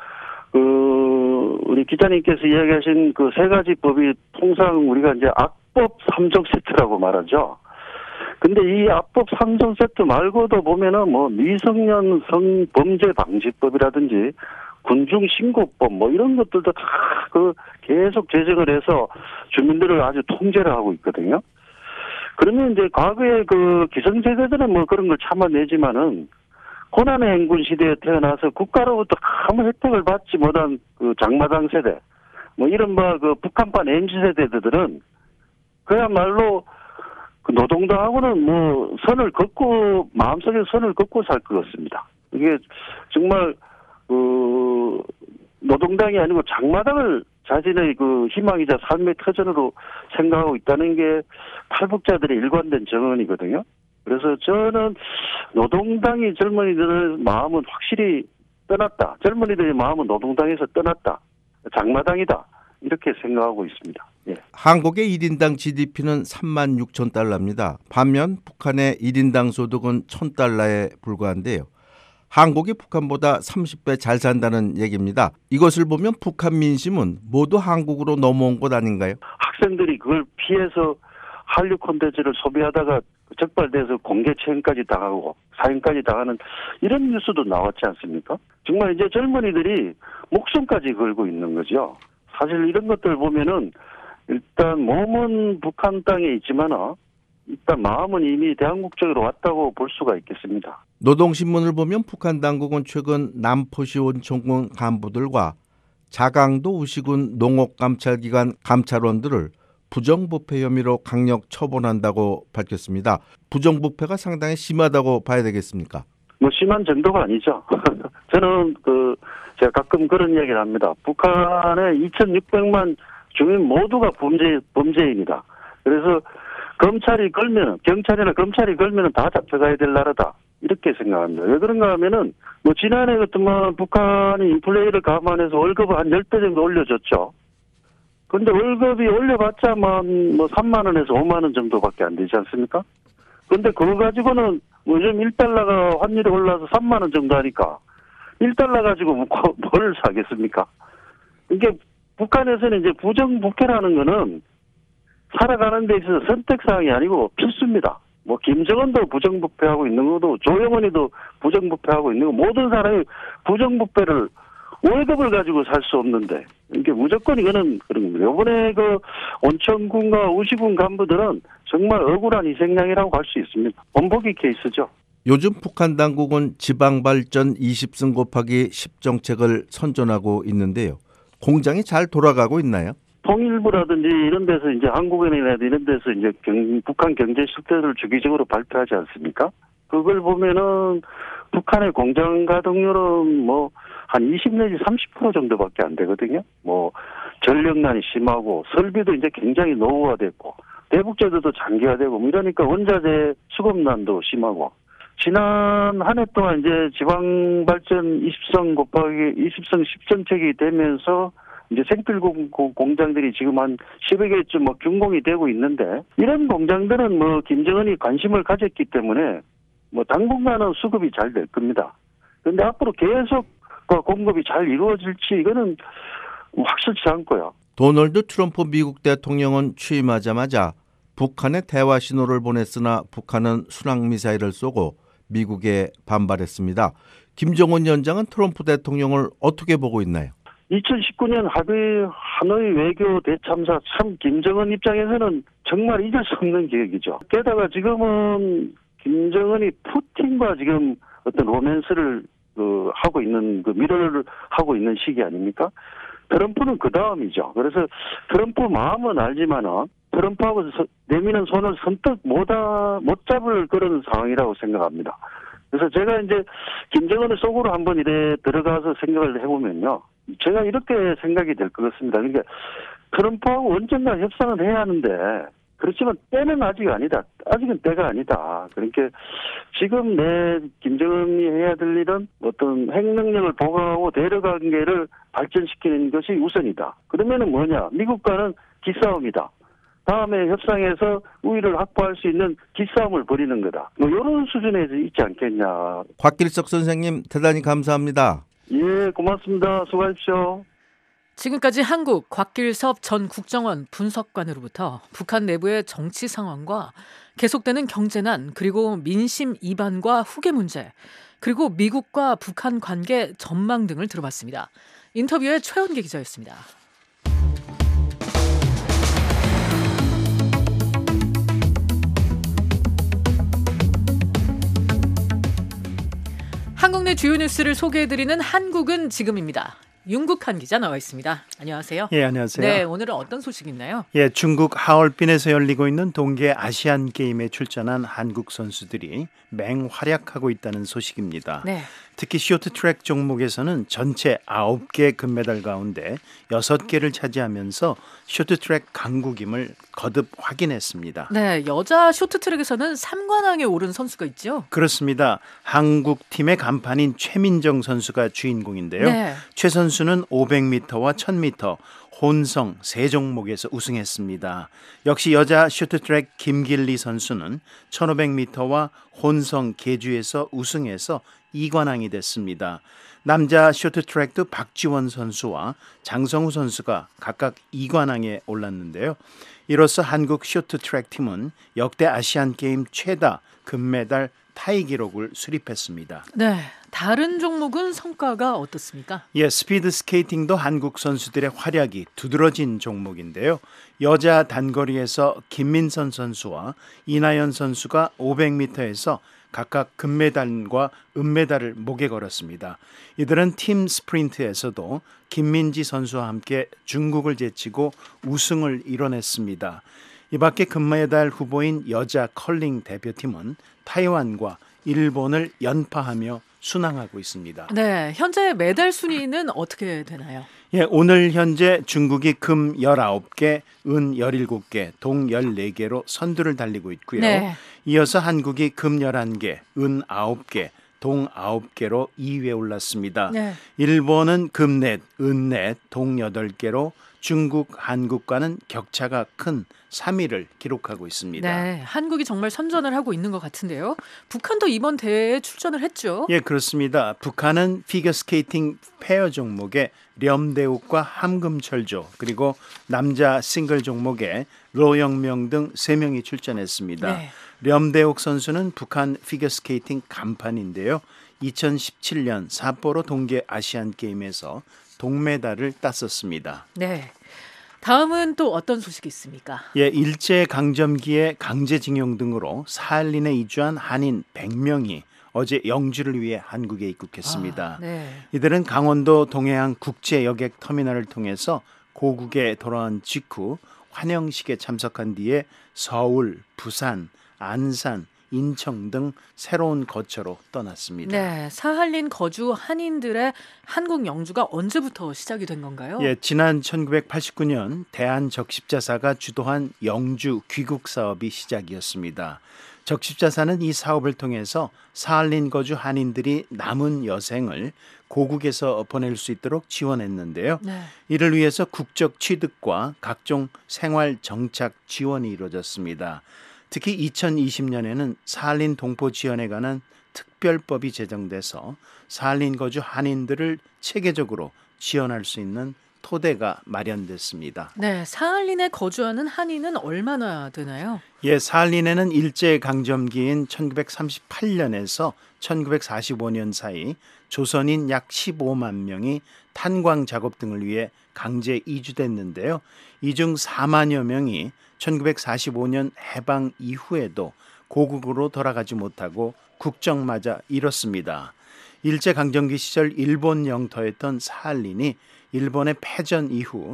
우리 기자님께서 이야기하신 그 세 가지 법이 통상 우리가 이제 악법 3종 세트라고 말하죠. 근데 이 악법 3종 세트 말고도 보면은 뭐 미성년 성범죄 방지법이라든지 군중 신고법 뭐 이런 것들도 다 그 계속 제정을 해서 주민들을 아주 통제를 하고 있거든요. 그러면 이제 과거에 그 기성세대들은 뭐 그런 걸 참아내지만은 고난의 행군 시대에 태어나서 국가로부터 아무 혜택을 받지 못한 그 장마당 세대, 뭐 이른바 그 북한판 MZ 세대들은 그야말로 그 노동당하고는 뭐 선을 긋고 마음속에 선을 긋고 살 것 같습니다. 이게 정말 그 노동당이 아니고 장마당을 자신의 그 희망이자 삶의 터전으로 생각하고 있다는 게 탈북자들의 일관된 정언이거든요. 그래서 저는 노동당이 젊은이들의 마음은 확실히 떠났다. 젊은이들의 마음은 노동당에서 떠났다. 장마당이다. 이렇게 생각하고 있습니다. 예. 한국의 1인당 GDP는 36,000달러입니다. 반면 북한의 1인당 소득은 1,000달러에 불과한데요. 한국이 북한보다 30배 잘 산다는 얘기입니다. 이것을 보면 북한 민심은 모두 한국으로 넘어온 것 아닌가요? 학생들이 그걸 피해서 한류 콘텐츠를 소비하다가 적발돼서 공개체행까지 당하고 사형까지 당하는 이런 뉴스도 나왔지 않습니까? 정말 이제 젊은이들이 목숨까지 걸고 있는 거죠. 사실 이런 것들 보면은 일단 몸은 북한 땅에 있지만 일단 마음은 이미 대한국 쪽으로 왔다고 볼 수가 있겠습니다. 노동신문을 보면 북한 당국은 최근 남포시 원청군 간부들과 자강도 우시군 농업감찰기관 감찰원들을 부정부패 혐의로 강력 처분한다고 밝혔습니다. 부정부패가 상당히 심하다고 봐야 되겠습니까? 뭐 심한 정도가 아니죠. 저는 제가 가끔 그런 이야기를 합니다. 북한의 2,600만 주민 모두가 범죄인이다. 그래서 경찰이나 검찰이 걸면은 다 잡혀가야 될 나라다. 이렇게 생각합니다. 왜 그런가 하면은, 지난해 같으면 북한이 인플레이를 감안해서 월급을 한 10배 정도 올려줬죠. 근데 월급이 올려봤자만 3만원에서 5만원 정도밖에 안 되지 않습니까? 근데 그거 가지고는 요즘 1달러가 환율이 올라서 3만원 정도 하니까 1달러 가지고 뭘 사겠습니까? 이게 북한에서는 이제 부정부패라는 거는 살아가는 데 있어서 선택사항이 아니고 필수입니다. 김정은도 부정부패하고 있는 거고 조영원이도 부정부패하고 있는 거 모든 사람이 부정부패를 월급을 가지고 살 수 없는데 이게 무조건 이거는 그런 겁니다. 이번에 온천군과 우시군 간부들은 정말 억울한 희생양이라고 할 수 있습니다. 본보기 케이스죠. 요즘 북한 당국은 지방발전 20승 곱하기 10 정책을 선전하고 있는데요. 공장이 잘 돌아가고 있나요? 통일부라든지 이런 데서 이제 한국은행이라든지 이런 데서 이제 북한 경제 실태를 주기적으로 발표하지 않습니까? 그걸 보면은 북한의 공장 가동률은 한 20 내지 30% 정도밖에 안 되거든요. 전력난이 심하고 설비도 이제 굉장히 노후화됐고 대북제도도 장기화되고 이러니까 원자재 수급난도 심하고 지난 한 해 동안 이제 지방발전 20승 곱하기 20승 10정책이 되면서 이제 생필 공장들이 지금 한 10여 개쯤 준공이 되고 있는데 이런 공장들은 김정은이 관심을 가졌기 때문에 당분간은 수급이 잘 될 겁니다. 그런데 앞으로 계속 공급이 잘 이루어질지 이거는 확실치 않고요. 도널드 트럼프 미국 대통령은 취임하자마자 북한에 대화 신호를 보냈으나 북한은 순항미사일을 쏘고 미국에 반발했습니다. 김정은 위원장은 트럼프 대통령을 어떻게 보고 있나요? 2019년 하노이 외교 대참사 참 김정은 입장에서는 정말 잊을 수 없는 기억이죠. 게다가 지금은 김정은이 푸틴과 지금 어떤 로맨스를 하고 있는 미러를 하고 있는 시기 아닙니까? 트럼프는 그 다음이죠. 그래서 트럼프 마음은 알지만은 트럼프하고 내미는 손을 선뜻 못 잡을 그런 상황이라고 생각합니다. 그래서 제가 이제 김정은의 속으로 한번 이래 들어가서 생각을 해보면요. 제가 이렇게 생각이 될 것 같습니다. 그러니까 트럼프하고 언젠가 협상을 해야 하는데 그렇지만 때는 아직 아니다. 아직은 때가 아니다. 그러니까 지금 김정은이 해야 될 일은 어떤 핵능력을 보강하고 대러 관계를 발전시키는 것이 우선이다. 그러면은 뭐냐? 미국과는 기싸움이다. 다음에 협상에서 우위를 확보할 수 있는 기싸움을 벌이는 거다. 이런 수준에 있지 않겠냐. 곽길석 선생님 대단히 감사합니다. 예, 고맙습니다. 수고하십시오. 지금까지 한국 곽길섭 전 국정원 분석관으로부터 북한 내부의 정치 상황과 계속되는 경제난 그리고 민심 이반과 후계 문제 그리고 미국과 북한 관계 전망 등을 들어봤습니다. 인터뷰의 최원기 기자였습니다. 한국 내 주요 뉴스를 소개해드리는 한국은 지금입니다. 윤국한 기자 나와 있습니다. 안녕하세요. 예, 안녕하세요. 네, 오늘은 어떤 소식이 있나요? 예, 중국 하얼빈에서 열리고 있는 동계 아시안 게임에 출전한 한국 선수들이 맹활약하고 있다는 소식입니다. 네. 특히 쇼트트랙 종목에서는 전체 9개 금메달 가운데 6개를 차지하면서 쇼트트랙 강국임을 거듭 확인했습니다. 네, 여자 쇼트트랙에서는 3관왕에 오른 선수가 있죠? 그렇습니다. 한국 팀의 간판인 최민정 선수가 주인공인데요. 네. 최 선수는 500m와 1000m 혼성 세 종목에서 우승했습니다. 역시 여자 쇼트트랙 김길리 선수는 1500m와 혼성 계주에서 우승해서 2관왕이 됐습니다. 남자 쇼트트랙도 박지원 선수와 장성우 선수가 각각 2관왕에 올랐는데요. 이로써 한국 쇼트트랙 팀은 역대 아시안게임 최다 금메달 타이 기록을 수립했습니다. 네, 다른 종목은 성과가 어떻습니까? 예, 스피드 스케이팅도 한국 선수들의 활약이 두드러진 종목인데요. 여자 단거리에서 김민선 선수와 이나연 선수가 500m에서 각각 금메달과 은메달을 목에 걸었습니다. 이들은 팀 스프린트에서도 김민지 선수와 함께 중국을 제치고 우승을 이뤄냈습니다. 이 밖에 금메달 후보인 여자 컬링 대표팀은 타이완과 일본을 연파하며 순항하고 있습니다. 네, 현재 메달 순위는 어떻게 되나요? 예, 오늘 현재 중국이 금 19개, 은 17개, 동 14개로 선두를 달리고 있고요. 네. 이어서 한국이 금 11개, 은 9개, 동 9개로 2위에 올랐습니다. 네. 일본은 금 넷, 은 넷, 동 8개로 중국, 한국과는 격차가 큰 3위를 기록하고 있습니다. 네, 한국이 정말 선전을 하고 있는 것 같은데요. 북한도 이번 대회에 출전을 했죠. 예, 그렇습니다. 북한은 피겨스케이팅 페어 종목에 렴대욱과 함금철조 그리고 남자 싱글 종목에 로영명 등 3명이 출전했습니다. 네. 렴대욱 선수는 북한 피겨스케이팅 간판인데요. 2017년 삿포로 동계 아시안게임에서 동메달을 땄었습니다. 네. 다음은 또 어떤 소식이 있습니까? 예, 일제강점기에 강제징용 등으로 사할린에 이주한 한인 100명이 어제 영주를 위해 한국에 입국했습니다. 네. 이들은 강원도 동해안 국제여객 터미널을 통해서 고국에 돌아온 직후 환영식에 참석한 뒤에 서울, 부산, 안산, 인천 등 새로운 거처로 떠났습니다. 네, 사할린 거주 한인들의 한국 영주가 언제부터 시작이 된 건가요? 예, 지난 1989년 대한적십자사가 주도한 영주 귀국 사업이 시작이었습니다. 적십자사는 이 사업을 통해서 사할린 거주 한인들이 남은 여생을 고국에서 보낼 수 있도록 지원했는데요. 네. 이를 위해서 국적 취득과 각종 생활 정착 지원이 이루어졌습니다. 특히 2020년에는 사할린 동포 지원에 관한 특별법이 제정돼서 사할린 거주 한인들을 체계적으로 지원할 수 있는 토대가 마련됐습니다. 네, 사할린에 거주하는 한인은 얼마나 되나요? 예, 사할린에는 일제강점기인 1938년에서 1945년 사이 조선인 약 15만 명이 탄광 작업 등을 위해 강제 이주됐는데요. 이 중 4만여 명이 1945년 해방 이후에도 고국으로 돌아가지 못하고 국적마저 잃었습니다. 일제강점기 시절 일본 영토였던 사할린이 일본의 패전 이후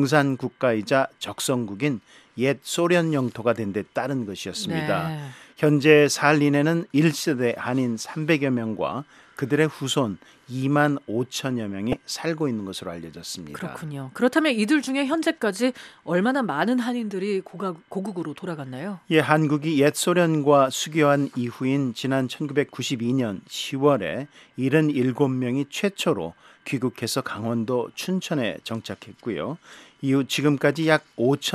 공산국가이자 적성국인 옛 소련 영토가 된 데 따른 것이었습니다. 네. 현재 사할린에는 1세대 한인 300여 명과 그들의 후손 2만 5천여 명이 살고 있는 것으로 알려졌습니다. 그렇군요. 그렇다면 이들 중에 현재까지 얼마나 많은 한인들이 고국으로 돌아갔나요? 예, 한국이 옛 소련과 수교한 이후인 지난 1992년 10월에 77명이 최초로 귀국해서 강원도 춘천에 정착했고요. 이후 지금까지 약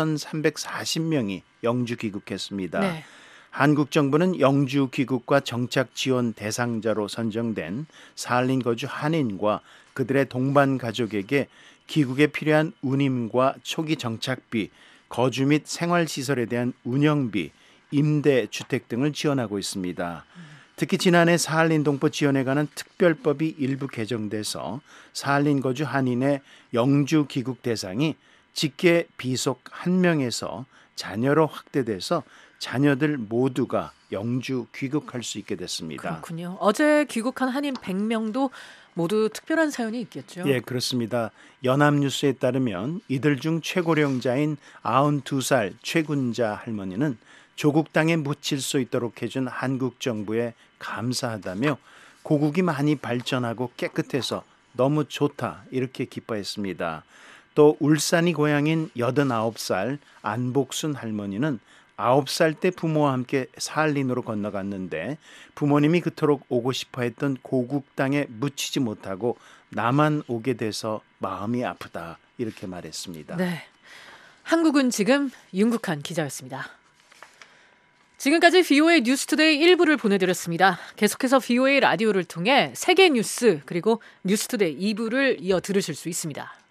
5,340명이 영주 귀국했습니다. 네. 한국 정부는 영주 귀국과 정착 지원 대상자로 선정된 사할린 거주 한인과 그들의 동반 가족에게 귀국에 필요한 운임과 초기 정착비, 거주 및 생활시설에 대한 운영비, 임대 주택 등을 지원하고 있습니다. 특히 지난해 사할린 동포 지원에 관한 특별법이 일부 개정돼서 사할린 거주 한인의 영주 귀국 대상이 직계 비속 1명에서 자녀로 확대돼서 자녀들 모두가 영주 귀국할 수 있게 됐습니다. 그렇군요. 어제 귀국한 한인 100명도 모두 특별한 사연이 있겠죠? 예, 그렇습니다. 연합뉴스에 따르면 이들 중 최고령자인 92살 최군자 할머니는 조국 땅에 묻힐 수 있도록 해준 한국 정부에 감사하다며 고국이 많이 발전하고 깨끗해서 너무 좋다 이렇게 기뻐했습니다. 또 울산이 고향인 89살 안복순 할머니는 9살 때 부모와 함께 사할린으로 건너갔는데 부모님이 그토록 오고 싶어 했던 고국 땅에 묻히지 못하고 나만 오게 돼서 마음이 아프다 이렇게 말했습니다. 네, 한국은 지금 윤국한 기자였습니다. 지금까지 VOA 뉴스투데이 1부를 보내드렸습니다. 계속해서 VOA 라디오를 통해 세계 뉴스 그리고 뉴스투데이 2부를 이어 들으실 수 있습니다.